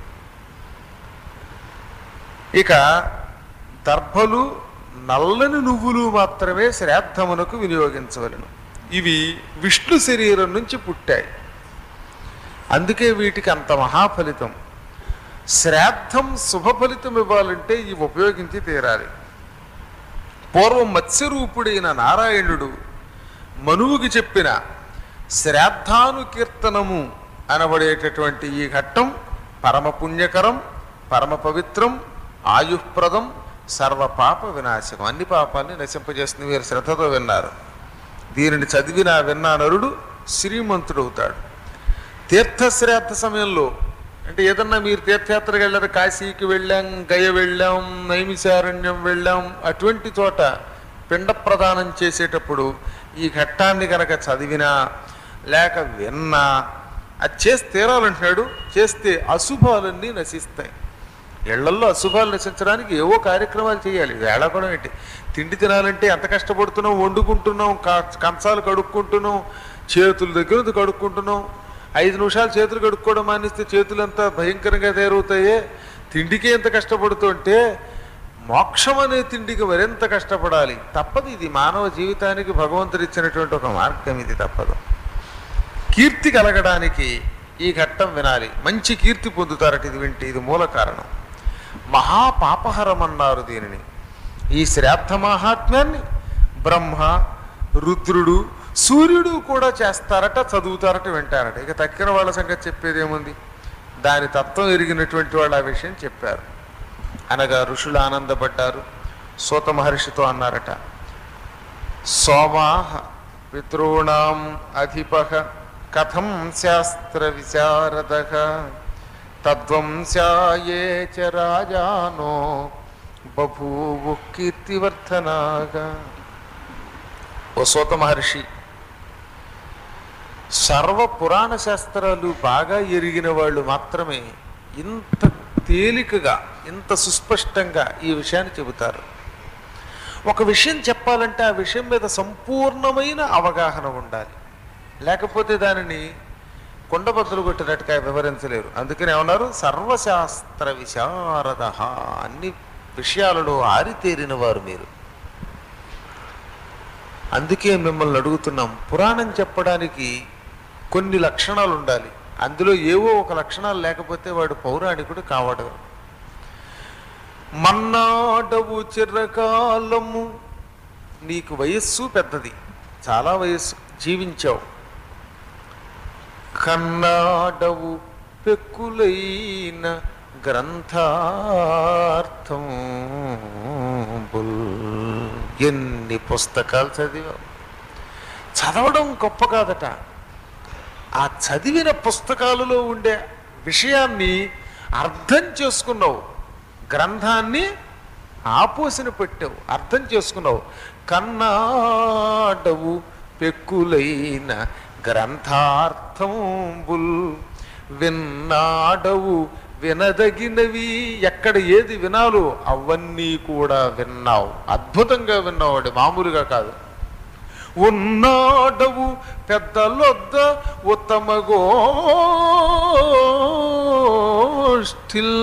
ఇక దర్భలు, నల్లని నువ్వులు మాత్రమే శ్రాద్ధమునకు వినియోగించవలను. ఇవి విష్ణు శరీరం నుంచి పుట్టాయి. అందుకే వీటికి అంత మహాఫలితం. శ్రాద్ధం శుభ ఫలితం ఇవ్వాలంటే ఇవి ఉపయోగించి తీరాలి. పూర్వం మత్స్యరూపుడైన నారాయణుడు మనువుకి చెప్పిన శ్రాద్ధానుకీర్తనము అనబడేటటువంటి ఈ ఘట్టం పరమ పుణ్యకరం, పరమ పవిత్రం, ఆయుఃప్రదం, సర్వపాప వినాశకం. అన్ని పాపాన్ని నశింపజేస్తుంది. వీరు శ్రద్ధతో విన్నారు. దీనిని చదివిన విన్నా నరుడు శ్రీమంతుడవుతాడు. తీర్థశ్రాద్ధ సమయంలో అంటే ఏదన్నా మీరు తీర్థయాత్రకు వెళ్ళారు, కాశీకి వెళ్ళాం, గయ వెళ్ళాం, నైమిషారణ్యం వెళ్ళాం, అటువంటి చోట పిండ ప్రదానం చేసేటప్పుడు ఈ ఘట్టాన్ని కనుక చదివినా లేక విన్నా, అది చేసి తీరాలంటున్నాడు. చేస్తే అశుభాలన్నీ నశిస్తాయి. ఇళ్లల్లో అశుభాలు నశించడానికి ఏవో కార్యక్రమాలు చేయాలి. వేళ కూడా ఏంటి, తిండి తినాలంటే ఎంత కష్టపడుతున్నాం, వండుకుంటున్నాం, కంచాలు కడుక్కుంటున్నాం, చేతుల దగ్గర కడుక్కుంటున్నాం. ఐదు నిమిషాలు చేతులు కడుక్కోవడం మానేస్తే చేతులు అంతా భయంకరంగా తయారవుతాయే. తిండికి ఎంత కష్టపడుతుంటే మోక్షం అనే తిండికి మరింత కష్టపడాలి. తప్పదు. ఇది మానవ జీవితానికి భగవంతుడు ఇచ్చినటువంటి ఒక మార్గం. ఇది తప్పదు. కీర్తి కలగడానికి ఈ ఘట్టం వినాలి. మంచి కీర్తి పొందుతారట ఇది వింటే. ఇది మూల కారణం. మహాపాపహరం అన్నారు దీనిని. ఈ శ్రాద్ధ మహాత్మ్యాన్ని బ్రహ్మ, రుద్రుడు, సూర్యుడు కూడా చేస్తారట, చదువుతారట, వింటారట. ఇక తక్కిన వాళ్ళ సంగతి చెప్పేదేముంది? దాని తత్వం ఎరిగినటువంటి వాళ్ళు ఆ విషయం చెప్పారు. అనగా ఋషులు ఆనందపడ్డారు. సూత మహర్షితో అన్నారట, సోమాహ పితॄణాం అధిపః కథం శాస్త్ర విశారదః తద్వంశాయే చ రాజానో బభూవు కీర్తివర్ధనాగా. ఓ సూత మహర్షి, సర్వ పురాణ శాస్త్రాలు బాగా ఎరిగిన వాళ్ళు మాత్రమే ఇంత తేలికగా ఇంత సుస్పష్టంగా ఈ విషయాన్ని చెబుతారు. ఒక విషయం చెప్పాలంటే ఆ విషయం మీద సంపూర్ణమైన అవగాహన ఉండాలి, లేకపోతే దానిని కొండబద్దలు కొట్టినట్టుగా వివరించలేరు. అందుకని ఏమన్నారు, సర్వశాస్త్ర విశారద, అన్ని విషయాలలో ఆరితేరిన వారు మీరు. అందుకే మిమ్మల్ని అడుగుతున్నాం, పురాణం చెప్పడానికి కొన్ని లక్షణాలు ఉండాలి, అందులో ఏవో ఒక లక్షణాలు లేకపోతే వాడు పౌరాణికుడు కావడు. మన్నాడవు చిరకాలము, నీకు వయస్సు పెద్దది, చాలా వయస్సు జీవించావు. కన్నాడవు పెక్కులైన గ్రంథార్థం, ఎన్ని పుస్తకాలు చదివావు. చదవడం గొప్ప కాదట, ఆ చదివిన పుస్తకాలలో ఉండే విషయాన్ని అర్థం చేసుకున్నావు, గ్రంథాన్ని ఆపోసిన పెట్టావు, అర్థం చేసుకున్నావు. కన్నాడవు పెక్కులైన గ్రంథార్థంబుల్, విన్నాడవు వినదగినవి, ఎక్కడ ఏది వినాలో అవన్నీ కూడా విన్నావు, అద్భుతంగా విన్నావు, వాడు మామూలుగా కాదు. ఉన్నాడవు పెద్దలొద్ద ఉత్తమ గోష్ఠిల్,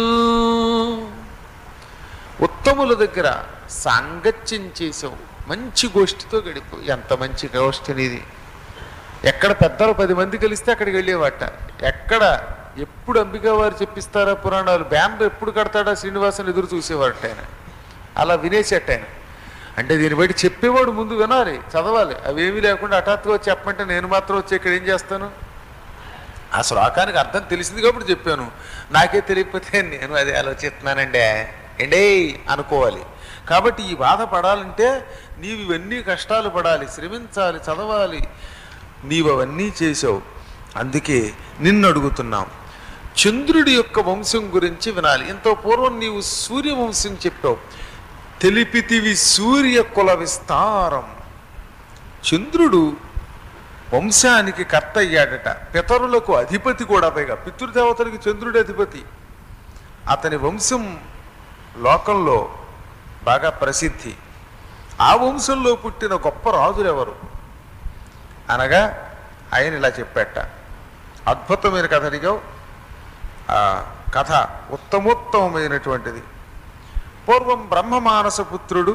ఉత్తముల దగ్గర సాంగత్యం చేసావు, మంచి గోష్ఠితో గడిపు. ఎంత మంచి గోష్ఠి నీది. ఎక్కడ పెద్దలు పది మంది కలిస్తే అక్కడికి వెళ్ళేవాట. ఎక్కడ ఎప్పుడు అంబికా వారు చెప్పిస్తారా పురాణాలు, బ్యానర్ ఎప్పుడు కడతాడా శ్రీనివాసన్ ఎదురు చూసేవారట ఆయన. అలా వినేసేట ఆయన. అంటే దీన్ని బట్టి చెప్పేవాడు ముందు వినాలి, చదవాలి. అవేమీ లేకుండా హఠాత్తుగా వచ్చి చెప్పమంటే నేను మాత్రం వచ్చి ఇక్కడ ఏం చేస్తాను? ఆ శ్లోకానికి అర్థం తెలిసింది కాబట్టి చెప్పాను, నాకే తెలియకపోతే నేను అది ఆలోచిస్తున్నానండి ఎండే అనుకోవాలి. కాబట్టి ఈ బాధ పడాలంటే నీవు ఇవన్నీ కష్టాలు పడాలి, శ్రమించాలి, చదవాలి. నీవు అవన్నీ చేసావు. అందుకే నిన్ను అడుగుతున్నాం, చంద్రుడి యొక్క వంశం గురించి వినాలి. ఇంత పూర్వం నీవు సూర్యవంశం చెప్పావు, తెలిపితివి సూర్య కుల విస్తారం. చంద్రుడు వంశానికి కర్త అయ్యాడట, పితరులకు అధిపతి కూడా. పైగా పితృదేవతలకి చంద్రుడి అధిపతి. అతని వంశం లోకంలో బాగా ప్రసిద్ధి. ఆ వంశంలో పుట్టిన గొప్ప రాజులు ఎవరు అనగా ఆయన ఇలా చెప్పాట. అద్భుతమైన కథ అడిగావు. ఆ కథ ఉత్తమోత్తమైనటువంటిది. పూర్వం బ్రహ్మమానస పుత్రుడు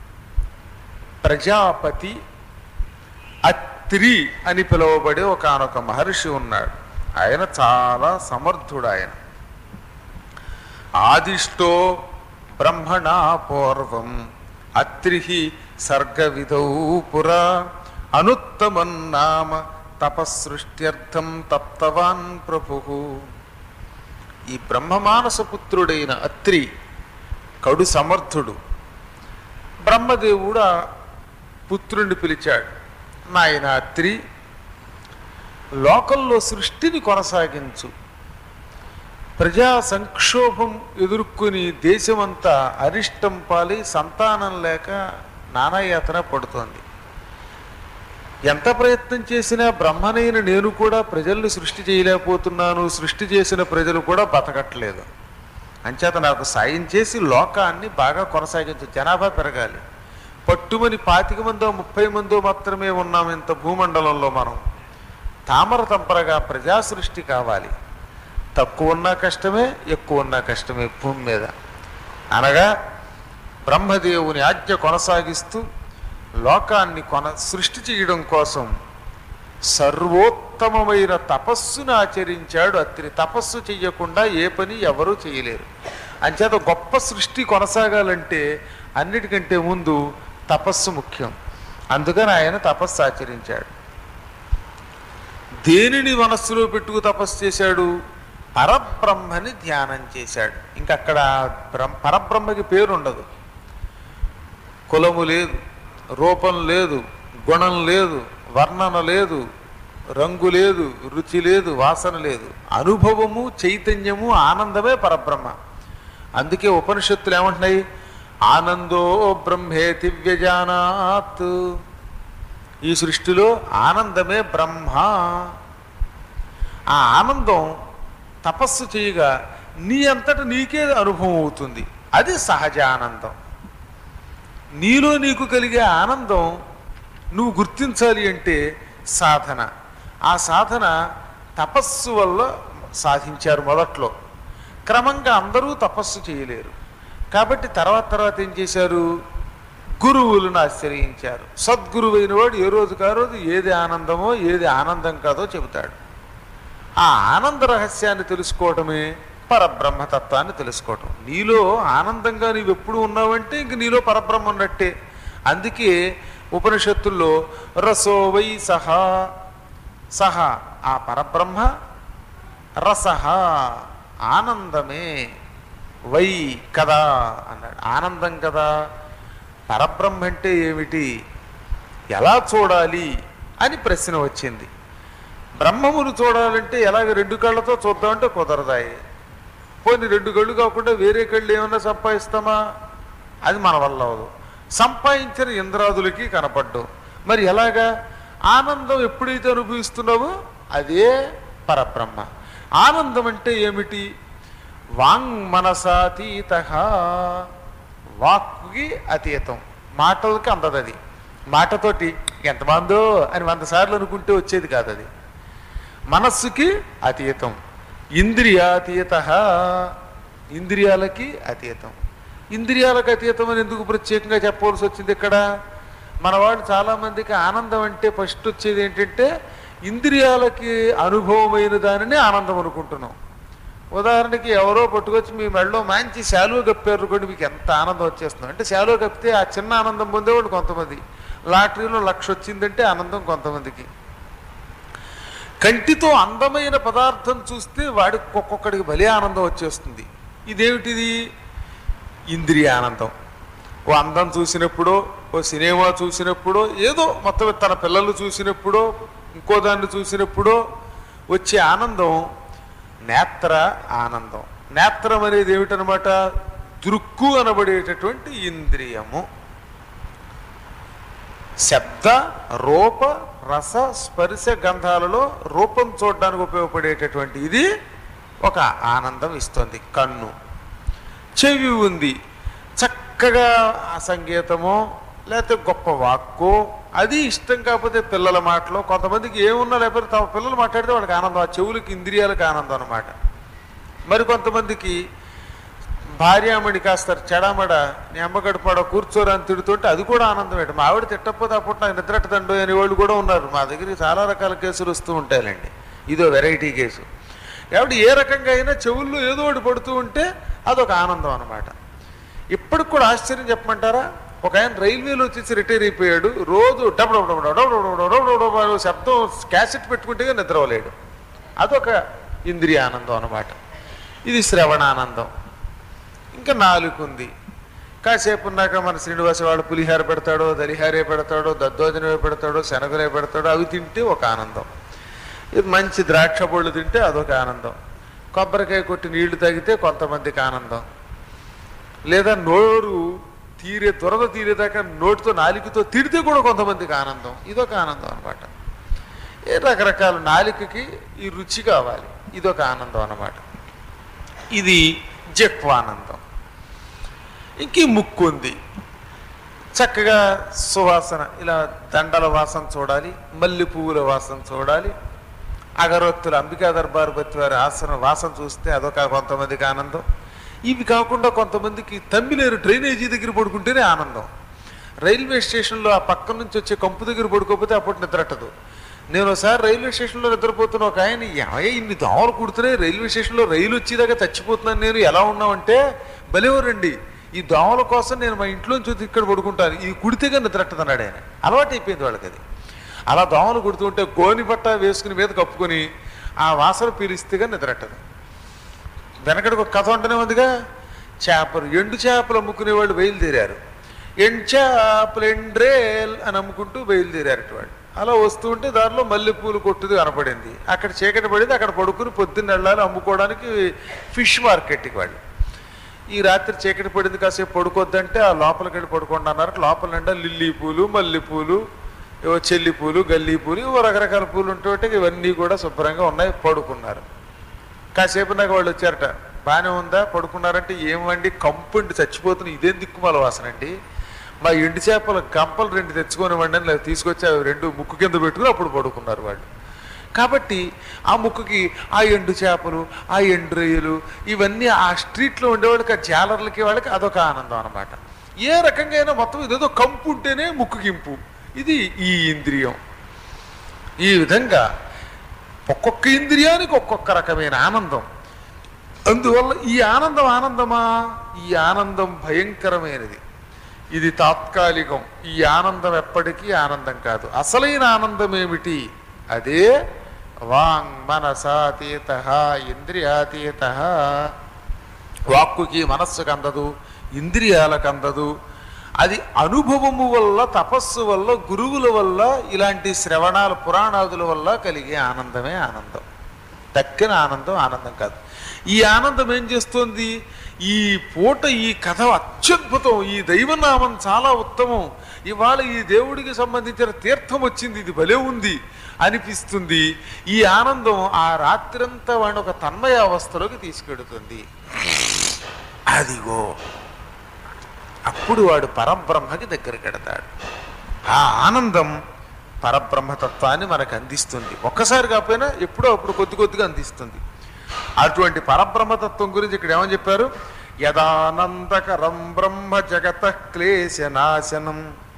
ప్రజాపతి అత్రి అని పిలువబడే ఒకనొక మహర్షి ఉన్నాడు. ఆయన చాలా సమర్థుడు. ఆయన ఆదిష్టో బ్రహ్మణా పూర్వం అత్రిహి సర్గ విధౌ పురా అనుత్తమన్నామ తపస్సృష్ట్యర్థం తప్తవాన్ ప్రభు. ఈ బ్రహ్మమానస పుత్రుడైన అత్రి కడు సమర్థుడు. బ్రహ్మదేవుడు ఆ పుత్రుణ్ణి పిలిచాడు, నాయన అత్రి, లోకంలో సృష్టిని కొనసాగించు. ప్రజా సంక్షోభం ఎదుర్కొని దేశమంతా అరిష్టం పాలి సంతానం లేక నానాయాతన పడుతోంది. ఎంత ప్రయత్నం చేసినా బ్రహ్మనైన నేను కూడా ప్రజల్ని సృష్టి చేయలేకపోతున్నాను, సృష్టి చేసిన ప్రజలు కూడా బతకట్లేదు. అంచేత నాకు సాయం చేసి లోకాన్ని బాగా కొనసాగించు, జనాభా పెరగాలి. పట్టుమని పాతిక మందో ముప్పై మందో మాత్రమే ఉన్నాం ఇంత భూమండలంలో. మనం తామర తంపరగా ప్రజా సృష్టి కావాలి. తక్కువ ఉన్నా కష్టమే, ఎక్కువ ఉన్నా కష్టమే భూమి మీద అనగా బ్రహ్మదేవుని ఆజ్ఞ కొనసాగిస్తూ లోకాన్ని కొన సృష్టి చేయడం కోసం సర్వోత్తమమైన తపస్సును ఆచరించాడు అత్రి. తపస్సు చెయ్యకుండా ఏ పని ఎవరూ చేయలేరు. అంచేత గొప్ప సృష్టి కొనసాగాలంటే అన్నిటికంటే ముందు తపస్సు ముఖ్యం. అందుకని ఆయన తపస్సు ఆచరించాడు. దేనిని మనస్సులో పెట్టుకు తపస్సు చేశాడు? పరబ్రహ్మని ధ్యానం చేశాడు. ఇంకక్కడ బ్రహ్మ పరబ్రహ్మకి పేరు ఉండదు, కులము లేదు, రూపం లేదు, గుణం లేదు, వర్ణన లేదు, రంగు లేదు, రుచి లేదు, వాసన లేదు, అనుభవము చైతన్యము ఆనందమే పరబ్రహ్మ. అందుకే ఉపనిషత్తులు ఏమంటున్నాయి? ఆనందో బ్రహ్మేతి వ్యజానాత్. ఈ సృష్టిలో ఆనందమే బ్రహ్మ. ఆ ఆనందం తపస్సు చేయగా నీ అంతట నీకే అనుభవం అవుతుంది. అది సహజ ఆనందం. నీలో నీకు కలిగే ఆనందం నువ్వు గుర్తించాలి అంటే సాధన. ఆ సాధన తపస్సు వల్ల సాధించారు మొదట్లో. క్రమంగా అందరూ తపస్సు చేయలేరు కాబట్టి తర్వాత తర్వాత ఏం చేశారు? గురువులను ఆశ్రయించారు. సద్గురువైన వాడు ఏ రోజు కా రోజు ఏది ఆనందమో ఏది ఆనందం కాదో చెబుతాడు. ఆ ఆనంద రహస్యాన్ని తెలుసుకోవటమే పరబ్రహ్మతత్వాన్ని తెలుసుకోవటం. నీలో ఆనందంగా నీవు ఎప్పుడు ఉన్నావంటే ఇంక నీలో పరబ్రహ్మ ఉన్నట్టే. అందుకే ఉపనిషత్తుల్లో రసో వై సహ, సహ ఆ పరబ్రహ్మ, రసహ ఆనందమే, వై కదా అన్నాడు. ఆనందం కదా. పరబ్రహ్మ అంటే ఏమిటి, ఎలా చూడాలి అని ప్రశ్న వచ్చింది. బ్రహ్మమును చూడాలంటే ఎలాగ రెండు కళ్ళతో చూద్దామంటే కుదరదాయి. పోనీ రెండు కళ్ళు కాకుండా వేరే కళ్ళు ఏమన్నా సంపాదిస్తామా? అది మన వల్ల అవదు. సంపాదించిన ఇంద్రాదులకి కనపడ్డు. మరి ఎలాగా? ఆనందం ఎప్పుడైతే అనుభవిస్తున్నావో అదే పరబ్రహ్మ. ఆనందం అంటే ఏమిటి? వాంగ్ మనసాతీత, వాక్కుకి అతీతం, మాటలకి అందదు. అది మాటతోటి ఎంత బాందో అని వంద సార్లు అనుకుంటే వచ్చేది కాదు. అది మనస్సుకి అతీతం, ఇంద్రియాతీత, ఇంద్రియాలకి అతీతం. ఇంద్రియాలకు అతీతం అని ఎందుకు ప్రత్యేకంగా చెప్పవలసి వచ్చింది ఇక్కడ? మన వాళ్ళు చాలామందికి ఆనందం అంటే ఫస్ట్ వచ్చేది ఏంటంటే ఇంద్రియాలకి అనుభవమైన దానిని ఆనందం అనుకుంటున్నాం. ఉదాహరణకి ఎవరో పట్టుకొచ్చి మీ మెడలో మంచి శాలువ కప్పారు కూడా మీకు ఎంత ఆనందం వచ్చేస్తుంది అంటే, శాలువ కప్పితే ఆ చిన్న ఆనందం పొందేవాడు కొంతమంది, లాటరీలో లక్ష వచ్చిందంటే ఆనందం కొంతమందికి. కంటితో అందమైన పదార్థం చూస్తే వాడికి ఒక్కొక్కడికి భలే ఆనందం వచ్చేస్తుంది. ఇదేమిటిది? ఇంద్రియ ఆనందం. ఓ అందం చూసినప్పుడో, ఓ సినిమా చూసినప్పుడో, ఏదో మొత్తం తన పిల్లలు చూసినప్పుడో, ఇంకో దాన్ని చూసినప్పుడో వచ్చే ఆనందం నేత్ర ఆనందం. నేత్రం అనేది ఏమిటనమాట? దృక్కు అనబడేటటువంటి ఇంద్రియము. శబ్ద, రూప, రస, స్పర్శ, గంధాలలో రూపం చూడడానికి ఉపయోగపడేటటువంటి ఇది ఒక ఆనందం ఇస్తుంది. కన్ను. చెవి ఉంది, చక్కగా ఆ సంగీతమో లేకపోతే గొప్ప వాక్కో, అది ఇష్టం కాకపోతే పిల్లల మాటలో, కొంతమందికి ఏమున్నా లేకపోతే తమ పిల్లలు మాట్లాడితే వాళ్ళకి ఆనందం. ఆ చెవులకి ఇంద్రియాలకు ఆనందం అన్నమాట. మరి కొంతమందికి భార్యామణి కాస్త చెడామడ నీ అమ్మ గడపడ కూర్చోరా అని తిడుతుంటే అది కూడా ఆనందం ఏంటి. మా ఆవిడ తిట్టకపోతే అప్పుడు నాకు నిద్రట్టదండు అనే వాళ్ళు కూడా ఉన్నారు. మా దగ్గరికి చాలా రకాల కేసులు వస్తూ ఉంటాయండి. ఇదో వెరైటీ కేసు. కాబట్టి ఏ రకంగా అయినా చెవుల్లో ఏదో ఒకటి పడుతూ ఉంటే అదొక ఆనందం అన్నమాట. ఇప్పటికి కూడా ఆశ్చర్యం చెప్పమంటారా? ఒక ఆయన రైల్వేలో వచ్చేసి రిటైర్ అయిపోయాడు. రోజు డబ్బు డబ్బు శబ్దం క్యాసెట్ పెట్టుకుంటే నిద్రవలేడు. అదొక ఇంద్రియ ఆనందం అన్నమాట. ఇది శ్రవణానందం. ఇంకా నాలుగు ఉంది. కాసేపు ఉన్నాక మన శ్రీనివాస వాడు పులిహార పెడతాడో, దలిహారే పెడతాడో, దద్దోజనమే పెడతాడో, శనగలే పెడతాడో, అవి తింటే ఒక ఆనందం. ఇది మంచి ద్రాక్ష పళ్ళు తింటే అదొక ఆనందం. కొబ్బరికాయ కొట్టి నీళ్లు తాగితే కొంతమందికి ఆనందం. లేదా నోరు తీరే త్వరద తీరేదాకా నోటితో నాలికతో తిడితే కూడా కొంతమందికి ఆనందం. ఇదొక ఆనందం అనమాట. ఏ రకరకాల నాలికకి ఈ రుచి కావాలి, ఇదొక ఆనందం అన్నమాట. ఇది జక్వానందం. ఇంక ఈ ముక్కు ఉంది, చక్కగా సువాసన, ఇలా దండల వాసన చూడాలి, మల్లె పువ్వుల వాసన చూడాలి, అగరొత్తులు అంబికా దర్బార్ బతి వారి ఆసన వాసన చూస్తే అదొక కొంతమందికి ఆనందం. ఇవి కాకుండా కొంతమందికి తమ్మిలేరు డ్రైనేజీ దగ్గర పడుకుంటేనే ఆనందం. రైల్వే స్టేషన్లో ఆ పక్క నుంచి వచ్చే కంపు దగ్గర పడుకోకపోతే అప్పుడు నిద్రట్టదు. నేను ఒకసారి రైల్వే స్టేషన్లో నిద్రపోతున్నా, ఒక ఆయన ఏమయ్య ఇన్ని దోమలు కుడుతున్నాయి, రైల్వే స్టేషన్లో రైలు వచ్చేదాకా చచ్చిపోతున్నాను నేను, ఎలా ఉన్నామంటే బలేవరండి, ఈ దోమల కోసం నేను మా ఇంట్లోంచి వచ్చి ఇక్కడ పడుకుంటాను, ఇది కుడితేగా నిద్రట్టదన్నాడు ఆయన. అలవాటు అయిపోయింది వాళ్ళకి అది. అలా దోమలు కుడుతుంటే గోని బట్ట వేసుకుని మీద కప్పుకొని ఆ వాసన పీలిస్తేగా నిద్రట్టదు. వెనకడికి ఒక కథ ఉంటూనే ఉందిగా, చేపలు ఎండు చేపలు అమ్ముకునే వాళ్ళు బయలుదేరారు. ఎండు చేపలు ఎండ్రేల్ అని అమ్ముకుంటూ బయలుదేరారు వాళ్ళు. అలా వస్తూ ఉంటే దారిలో మల్లెపూలు కొట్టుది కనపడింది. అక్కడ చీకటి పడింది, అక్కడ పడుకుని పొద్దున్న వెళ్ళాలి అమ్ముకోవడానికి ఫిష్ మార్కెట్కి వాళ్ళు. ఈ రాత్రి చీకటి పడింది, కాసేపు పడుకోద్దంటే ఆ లోపలికి వెళ్ళి పడుకోండి అన్నారు. లోపల నిండా లిల్లీ పూలు, మల్లెపూలు, ఏవో చెల్లి పూలు, గల్లీ పూలు, ఇవో రకరకాల పూలు ఉంటుంటే ఇవన్నీ కూడా శుభ్రంగా ఉన్నాయి. పడుకున్నారు. కాసేపు నాకు వాళ్ళు వచ్చారట, బాగానే ఉందా పడుకున్నారంటే, ఏమండి కంపుండి చచ్చిపోతున్నా, ఇదేం దిక్కుమాల వాసన అండి, మా ఎండు చేపల గంపలు రెండు తెచ్చుకోనివ్వండి అని తీసుకొచ్చి అవి రెండు ముక్కు కింద పెట్టుకుని అప్పుడు పడుకున్నారు వాళ్ళు. కాబట్టి ఆ ముక్కుకి ఆ ఎండు చేపలు, ఆ ఎండు రొయ్యలు, ఇవన్నీ ఆ స్ట్రీట్లో ఉండేవాళ్ళకి, ఆ జాలర్లకి వాళ్ళకి అదొక ఆనందం అనమాట. ఏ రకంగా అయినా మొత్తం ఇదేదో కంపు ఉంటేనే ముక్కుకింపు, ఇది ఈ ఇంద్రియం. ఈ విధంగా ఒక్కొక్క ఇంద్రియానికి ఒక్కొక్క రకమైన ఆనందం. అందువల్ల ఈ ఆనందం ఆనందమా? ఈ ఆనందం భయంకరమైనది, ఇది తాత్కాలికం. ఈ ఆనందం ఎప్పటికీ ఆనందం కాదు. అసలైన ఆనందం ఏమిటి? అదే వాంగ్ మనసాతీత, ఇంద్రియాతీత. వాక్కుకి మనస్సుకు అందదు, ఇంద్రియాలకు అందదు. అది అనుభవము వల్ల, తపస్సు వల్ల, గురువుల వల్ల, ఇలాంటి శ్రవణాలు పురాణాదుల వల్ల కలిగే ఆనందమే ఆనందం. దక్కిన ఆనందం ఆనందం కాదు. ఈ ఆనందం ఏం చేస్తుంది? ఈ పూట ఈ కథ అత్యద్భుతం, ఈ దైవనామం చాలా ఉత్తమం, ఇవాళ ఈ దేవుడికి సంబంధించిన తీర్థం వచ్చింది, ఇది భలే ఉంది అనిపిస్తుంది. ఈ ఆనందం ఆ రాత్రంతా వాడిని ఒక తన్మయ అవస్థలోకి తీసుకెడుతుంది. అదిగో అప్పుడు వాడు పరబ్రహ్మకి దగ్గరికి వెడతాడు. ఆ ఆనందం పరబ్రహ్మతత్వాన్ని మనకు అందిస్తుంది. ఒక్కసారి కాకపోయినా ఎప్పుడో అప్పుడు కొద్ది కొద్దిగా అందిస్తుంది. అటువంటి పరబ్రహ్మతత్వం గురించి ఇక్కడ ఏమని చెప్పారు? యదానందకరం బ్రహ్మ జగత క్లేశ నాశనం.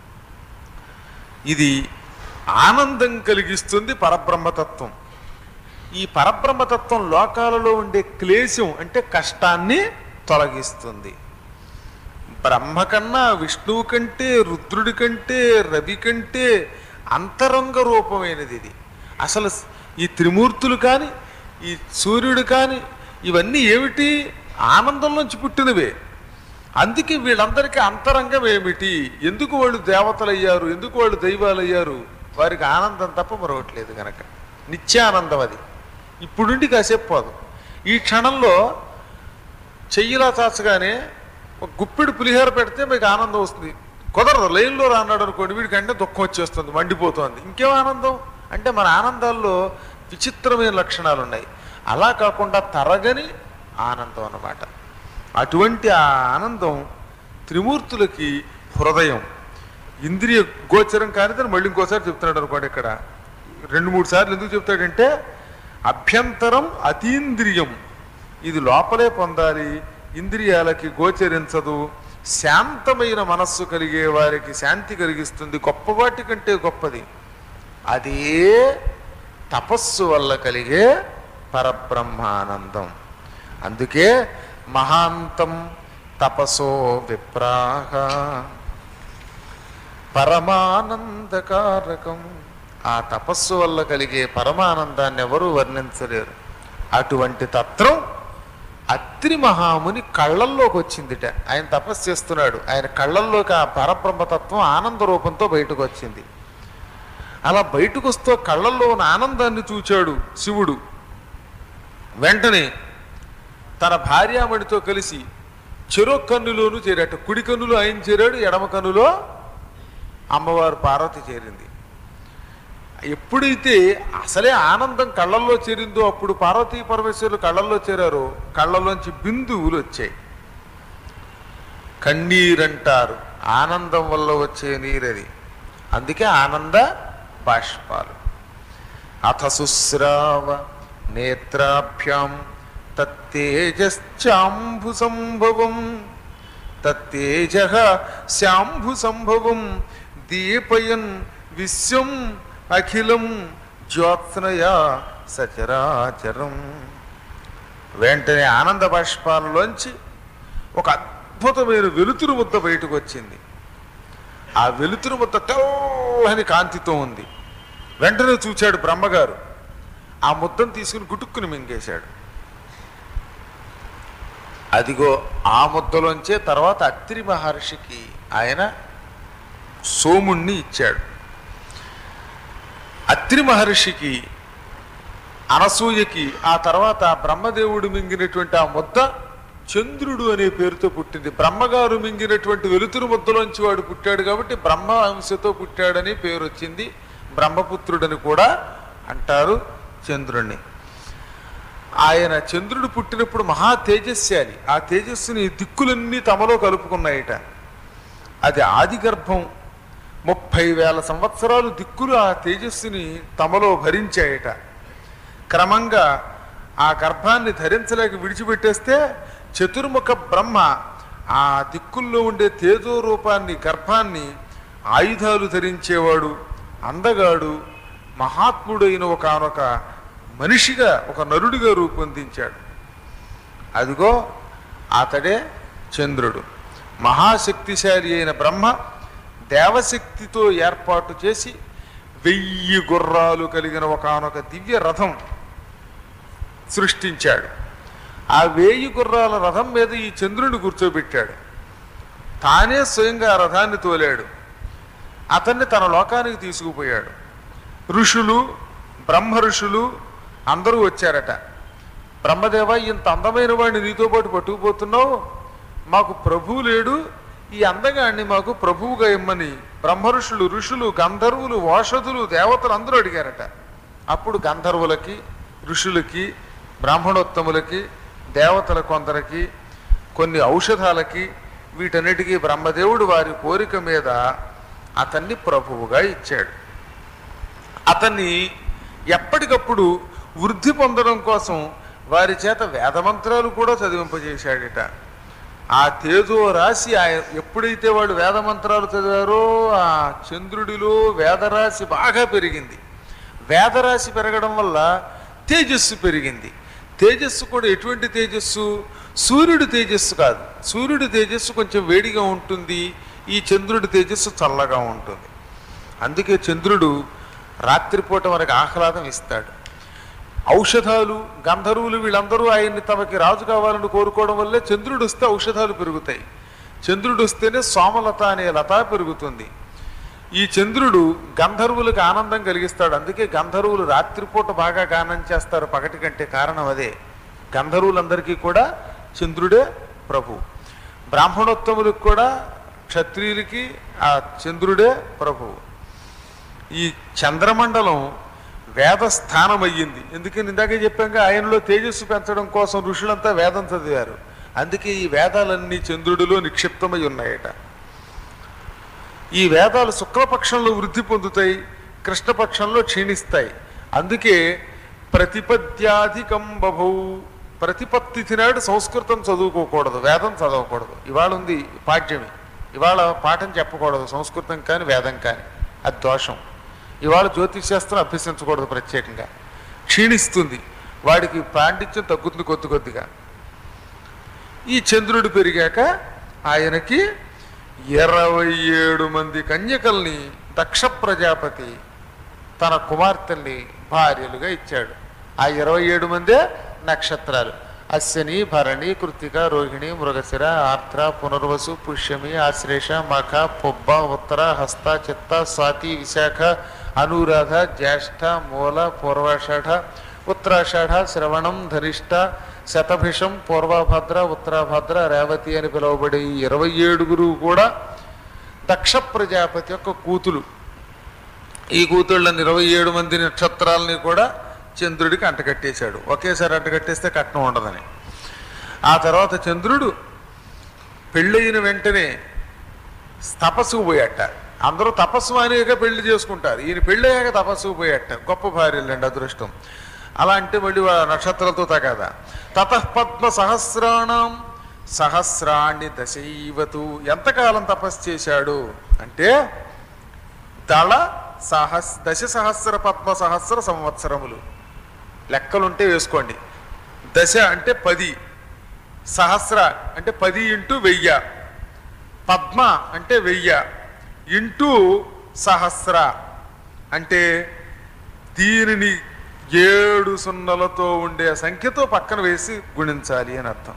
ఇది ఆనందం కలిగిస్తుంది పరబ్రహ్మతత్వం. ఈ పరబ్రహ్మతత్వం లోకాలలో ఉండే క్లేశం అంటే కష్టాన్ని తొలగిస్తుంది. బ్రహ్మ కన్నా, విష్ణువు కంటే, రుద్రుడి కంటే, రవి కంటే అంతరంగ రూపమైనది ఇది. అసలు ఈ త్రిమూర్తులు కానీ, ఈ సూర్యుడు కానీ, ఇవన్నీ ఏమిటి? ఆనందంలోంచి పుట్టినవే. అందుకే వీళ్ళందరికీ అంతరంగం ఏమిటి? ఎందుకు వాళ్ళు దేవతలయ్యారు, ఎందుకు వాళ్ళు దైవాలయ్యారు? వారికి ఆనందం తప్ప మరొకట్లేదు కనుక నిత్యానందం. అది ఇప్పుడుండి కాసేపు పోదు. ఈ క్షణంలో చెయ్యిలా చాచగానే ఒక గుప్పిడి పులిహోర పెడితే మీకు ఆనందం వస్తుంది. కుదరదు, లైన్లో రాన్నాడు అనుకోండి, వీడికంటే దుఃఖం వచ్చేస్తుంది, మండిపోతుంది. ఇంకేం ఆనందం అంటే మన ఆనందాల్లో విచిత్రమైన లక్షణాలు ఉన్నాయి. అలా కాకుండా తరగని ఆనందం అన్నమాట. అటువంటి ఆ ఆనందం త్రిమూర్తులకి హృదయం. ఇంద్రియ గోచరం కానిదని మళ్ళీ ఇంకోసారి చెప్తున్నాడు అనుకోండి. ఇక్కడ రెండు మూడు సార్లు ఎందుకు చెప్తాడంటే అభ్యంతరం అతీంద్రియం, ఇది లోపలే పొందాలి, ఇంద్రియాలకి గోచరించదు. శాంతమైన మనస్సు కలిగే వారికి శాంతి కలిగిస్తుంది, గొప్పవాటి కంటే గొప్పది. అదే తపస్సు వల్ల కలిగే పరబ్రహ్మానందం. అందుకే మహాంతం తపసో విప్రాహ పరమానందకారకం. ఆ తపస్సు వల్ల కలిగే పరమానందాన్ని ఎవరూ వర్ణించలేరు. అటువంటి తత్వం అత్రి మహాముని కళ్ళల్లోకి వచ్చిందిట. ఆయన తపస్సు చేస్తున్నాడు, ఆయన కళ్ళల్లోకి ఆ పరబ్రహ్మతత్వం ఆనంద రూపంతో బయటకు వచ్చింది. అలా బయటకు వస్తూ కళ్ళల్లో ఉన్న ఆనందాన్ని చూచాడు శివుడు. వెంటనే తన భార్యామణితో కలిసి చెరో కన్నులోనూ చేరాట. కుడి కన్నులో ఆయన చేరాడు, ఎడమ కన్నులో అమ్మవారు పార్వతి చేరింది. ఎప్పుడైతే అసలే ఆనందం కళ్ళల్లో చేరిందో అప్పుడు పార్వతీ పరమేశ్వరులు కళ్ళల్లో చేరారో కళ్ళల్లోంచి బిందువులు వచ్చాయి. కన్నీరంటారు, ఆనందం వల్ల వచ్చే నీరది. అందుకే ఆనంద బాష్పాలు. అథ శుశ్రావ నేత్రాభ్యాం తత్తేజశ్చాంభు సంభవం తత్తేజ శాంభు సంభవం దీపయన్ విశ్వం అఖిలం జ్యోత్స్నయా సచరాచరం. వెంటనే ఆనంద బాష్పాలలోంచి ఒక అద్భుతమైన వెలుతురు ముద్ద బయటకు వచ్చింది. ఆ వెలుతురు ముద్ద తెల్లని కాంతితో ఉంది. వెంటనే చూచాడు బ్రహ్మగారు. ఆ ముద్దను తీసుకుని గుటుక్కుని మింగేశాడు. అదిగో ఆ ముద్దలోంచే తర్వాత అత్రి మహర్షికి ఆయన సోముణ్ణి ఇచ్చాడు. అత్రి మహర్షికి, అనసూయకి ఆ తర్వాత బ్రహ్మదేవుడు మింగినటువంటి ఆ ముద్ద చంద్రుడు అనే పేరుతో పుట్టింది. బ్రహ్మగారు మింగినటువంటి వెలుతురు ముద్దలోంచి వాడు పుట్టాడు కాబట్టి బ్రహ్మ అంశతో పుట్టాడని పేరు వచ్చింది. బ్రహ్మపుత్రుడని కూడా అంటారు చంద్రుణ్ణి. ఆయన చంద్రుడు పుట్టినప్పుడు మహా తేజస్శాలి. ఆ తేజస్సుని దిక్కులన్నీ తమలో కలుపుకున్నాయట. అది ఆది గర్భం. ముప్పై వేల సంవత్సరాలు దిక్కులు ఆ తేజస్సుని తమలో భరించాయట. క్రమంగా ఆ గర్భాన్ని ధరించలేక విడిచిపెట్టేస్తే చతుర్ముఖ బ్రహ్మ ఆ దిక్కుల్లో ఉండే తేజో రూపాన్ని, గర్భాన్ని ఆయుధాలు ధరించేవాడు, అందగాడు, మహాత్ముడైన ఒకనొక మనిషిగా, ఒక నరుడిగా రూపొందించాడు. అదిగో అతడే చంద్రుడు. మహాశక్తిశాలి అయిన బ్రహ్మ దేవశక్తితో ఏర్పాటు చేసి వెయ్యి గుర్రాలు కలిగిన ఒకనొక దివ్య రథం సృష్టించాడు. ఆ వేయి గుర్రాల రథం మీద ఈ చంద్రుని కూర్చోబెట్టాడు. తానే స్వయంగా ఆ రథాన్ని తోలాడు. అతన్ని తన లోకానికి తీసుకుపోయాడు. ఋషులు, బ్రహ్మ ఋషులు అందరూ వచ్చారట. బ్రహ్మదేవ, ఇంత అందమైన వాడిని నీతో పాటు పట్టుకుపోతున్నావు, మాకు ప్రభువు లేడు, ఈ అందగాడిని మాకు ప్రభువుగా ఇమ్మని బ్రహ్మఋషులు, ఋషులు, గంధర్వులు, ఓషధులు, దేవతలు అందరూ అడిగారట. అప్పుడు గంధర్వులకి, ఋషులకి, బ్రాహ్మణోత్తములకి, దేవతల కొందరికి, కొన్ని ఔషధాలకి, వీటన్నిటికీ బ్రహ్మదేవుడు వారి కోరిక మీద అతన్ని ప్రభువుగా ఇచ్చాడు. అతన్ని ఎప్పటికప్పుడు వృద్ధి పొందడం కోసం వారి చేత వేదమంత్రాలు కూడా చదివింపజేశాడట. ఆ తేజో రాశి ఆయన ఎప్పుడైతే వాళ్ళు వేదమంత్రాలు చదివారో ఆ చంద్రుడిలో వేదరాశి బాగా పెరిగింది. వేదరాశి పెరగడం వల్ల తేజస్సు పెరిగింది. తేజస్సు కూడా ఎటువంటి తేజస్సు? సూర్యుడి తేజస్సు కాదు. సూర్యుడి తేజస్సు కొంచెం వేడిగా ఉంటుంది, ఈ చంద్రుడి తేజస్సు చల్లగా ఉంటుంది. అందుకే చంద్రుడు రాత్రిపూట మనకు ఆహ్లాదం ఇస్తాడు. ఔషధాలు, గంధర్వులు వీళ్ళందరూ ఆయన్ని తమకి రాజు కావాలని కోరుకోవడం వల్లే చంద్రుడు వస్తే ఔషధాలు పెరుగుతాయి. చంద్రుడు వస్తేనే సోమలత అనే లత పెరుగుతుంది. ఈ చంద్రుడు గంధర్వులకు ఆనందం కలిగిస్తాడు. అందుకే గంధర్వులు రాత్రిపూట బాగా గానం చేస్తారు పగటి కంటే. కారణం అదే. గంధర్వులందరికీ కూడా చంద్రుడే ప్రభు. బ్రాహ్మణోత్తములకు కూడా, క్షత్రియులకి ఆ చంద్రుడే ప్రభు. ఈ చంద్రమండలం వేదస్థానం అయ్యింది. ఎందుకని ఇందాకే చెప్పాక ఆయనలో తేజస్సు పెంచడం కోసం ఋషులంతా వేదం చదివారు. అందుకే ఈ వేదాలన్నీ చంద్రుడిలో నిక్షిప్తమై ఉన్నాయట. ఈ వేదాలు శుక్లపక్షంలో వృద్ధి పొందుతాయి, కృష్ణపక్షంలో క్షీణిస్తాయి. అందుకే ప్రతిపద్యాధికం బభౌ. ప్రతిపత్తి తినాడు సంస్కృతం చదువుకోకూడదు, వేదం చదవకూడదు. ఇవాళ ఉంది పాఠ్యమి, ఇవాళ పాఠం చెప్పకూడదు సంస్కృతం కానీ వేదం కానీ, అది దోషం. ఇవాళ జ్యోతిష్ శాస్త్రం అభ్యసించకూడదు ప్రత్యేకంగా, క్షీణిస్తుంది, వాడికి పాండిత్యం తగ్గుతుంది కొద్ది కొద్దిగా. ఈ చంద్రుడు పెరిగాక ఆయనకి ఇరవై ఏడు మంది కన్యకల్ని దక్ష ప్రజాపతి తన కుమార్తెల్ని భార్యలుగా ఇచ్చాడు. ఆ ఇరవై ఏడు మందే నక్షత్రాలు: అశ్విని, భరణి, కృతిక, రోహిణి, మృగశిర, ఆర్ద్ర, పునర్వసు, పుష్యమి, ఆశ్లేష, మఖ, పొబ్బ, ఉత్తర, హస్త, చిత్త, స్వాతి, విశాఖ, అనురాధ, జ్యేష్ఠ, మూల, పూర్వాషాఢ, ఉత్తరాషాఢ, శ్రవణం, ధనిష్ట, శతభిషం, పూర్వభద్ర, ఉత్తరాభద్ర, రేవతి అని పిలువబడే ఈ ఇరవై ఏడుగురు కూడా దక్ష ప్రజాపతి యొక్క కూతులు. ఈ కూతుళ్ళని ఇరవై ఏడు మంది నక్షత్రాలని కూడా చంద్రుడికి అంటకట్టేశాడు. ఒకేసారి అంటకట్టేస్తే కట్నం ఉండదని. ఆ తర్వాత చంద్రుడు పెళ్ళయిన వెంటనే తపస్సుకు పోయాట. అందరూ తపస్సు అనేక పెళ్లి చేసుకుంటారు, ఈయన పెళ్ళయ్యాక తపస్సుకు పోయాట. గొప్ప భార్యలండి, అదృష్టం. అలా అంటే మళ్ళీ నక్షత్రాలతో తగాదా. తతః పద్మ సహస్రాణం సహస్రాణి దశైవతు. ఎంతకాలం తపస్సు చేశాడు అంటే దళ సహస్ దశ సహస్ర పద్మ సహస్ర సంవత్సరములు లెక్కలుంటే వేసుకోండి. దశ అంటే పది, సహస్ర అంటే పది ఇంటూ వెయ్య, పద్మ అంటే వెయ్య ఇంటూ సహస్ర అంటే దీనిని ఏడు సున్నలతో ఉండే సంఖ్యతో పక్కన వేసి గుణించాలి అని అర్థం.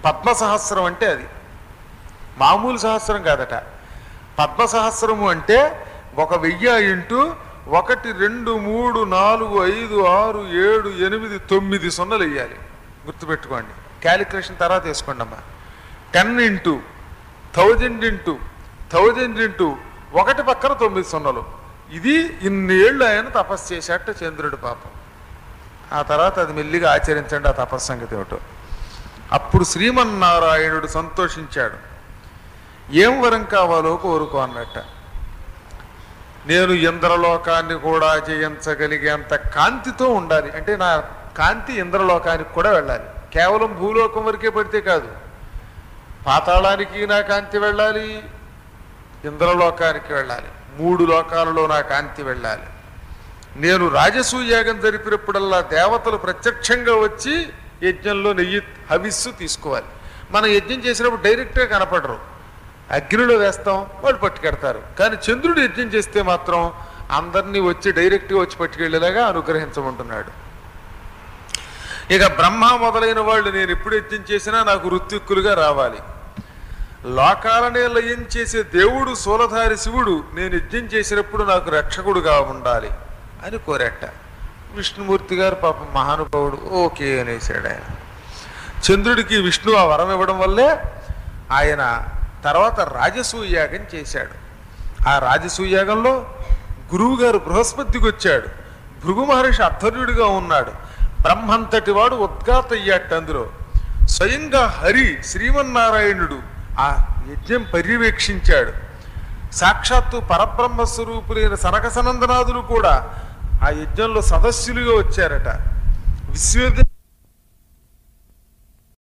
పద్మ సహస్రం అంటే అది మామూలు సహస్రం కాదట. పద్మ సహస్రము అంటే ఒక వెయ్యి ఇంటూ ఒకటి రెండు మూడు నాలుగు ఐదు ఆరు ఏడు ఎనిమిది తొమ్మిది సున్నలు వేయాలి. గుర్తుపెట్టుకోండి, క్యాలిక్యులేషన్ తర్వాత వేసుకోండి అమ్మా. Ten into thousand into thousand into ఒకటి పక్కన తొమ్మిది సున్నలు. ఇది ఇన్నేళ్ళు ఆయన తపస్సు చేశాట చంద్రుడి పాపం. ఆ తర్వాత అది మెల్లిగా ఆచరించండి ఆ తపస్సు సంగతి ఏమిటో. అప్పుడు శ్రీమన్నారాయణుడు సంతోషించాడు. ఏం వరం కావాలో కోరుకో అన్నట్ట. నేను ఇంద్రలోకాన్ని కూడా జయించగలిగేంత కాంతితో ఉండాలి. అంటే నా కాంతి ఇంద్రలోకానికి కూడా వెళ్ళాలి. కేవలం భూలోకం వరకే పడితే కాదు, పాతాళానికి నా కాంతి వెళ్ళాలి, ఇంద్రలోకానికి వెళ్ళాలి, మూడు లోకాలలో నా కాంతి వెళ్ళాలి. నేను రాజసూయాగం జరిపినప్పుడల్లా దేవతలు ప్రత్యక్షంగా వచ్చి యజ్ఞంలో నెయ్యి హవిస్సు తీసుకోవాలి. మనం యజ్ఞం చేసినప్పుడు డైరెక్ట్గా కనపడరు, అగ్నిలో వేస్తాం వాళ్ళు పట్టుకెడతారు. కానీ చంద్రుడు యజ్ఞం చేస్తే మాత్రం అందరినీ వచ్చి డైరెక్ట్గా వచ్చి పట్టుకెళ్ళేలాగా అనుగ్రహించమంటున్నాడు. ఇక బ్రహ్మ మొదలైన వాళ్ళు నేను ఎప్పుడు యజ్ఞం చేసినా నాకు ఋత్విక్కులుగా రావాలి. లోకాలనే లయం చేసే దేవుడు శూలధారి శివుడు నేను యజ్ఞం చేసినప్పుడు నాకు రక్షకుడుగా ఉండాలి అని కోరట. విష్ణుమూర్తి గారు పాపం మహానుభావుడు ఓకే అనేసాడు ఆయన. చంద్రుడికి విష్ణు ఆ వరం ఇవ్వడం వల్లే ఆయన తర్వాత రాజసూయాగం చేశాడు. ఆ రాజసూయాగంలో గురువు గారు బృహస్పతికి వచ్చాడు. భృగు మహర్షి అర్థర్యుడిగా ఉన్నాడు. బ్రహ్మంతటి వాడు ఉద్గాత అయ్యాట. అందులో స్వయంగా హరి శ్రీమన్నారాయణుడు ఆ యజ్ఞం పర్యవేక్షించాడు. సాక్షాత్తు పరబ్రహ్మస్వరూపులైన సనక సనందనాదులు కూడా ఆ యజ్ఞంలో సదస్సులుగా వచ్చారట. విశ్వ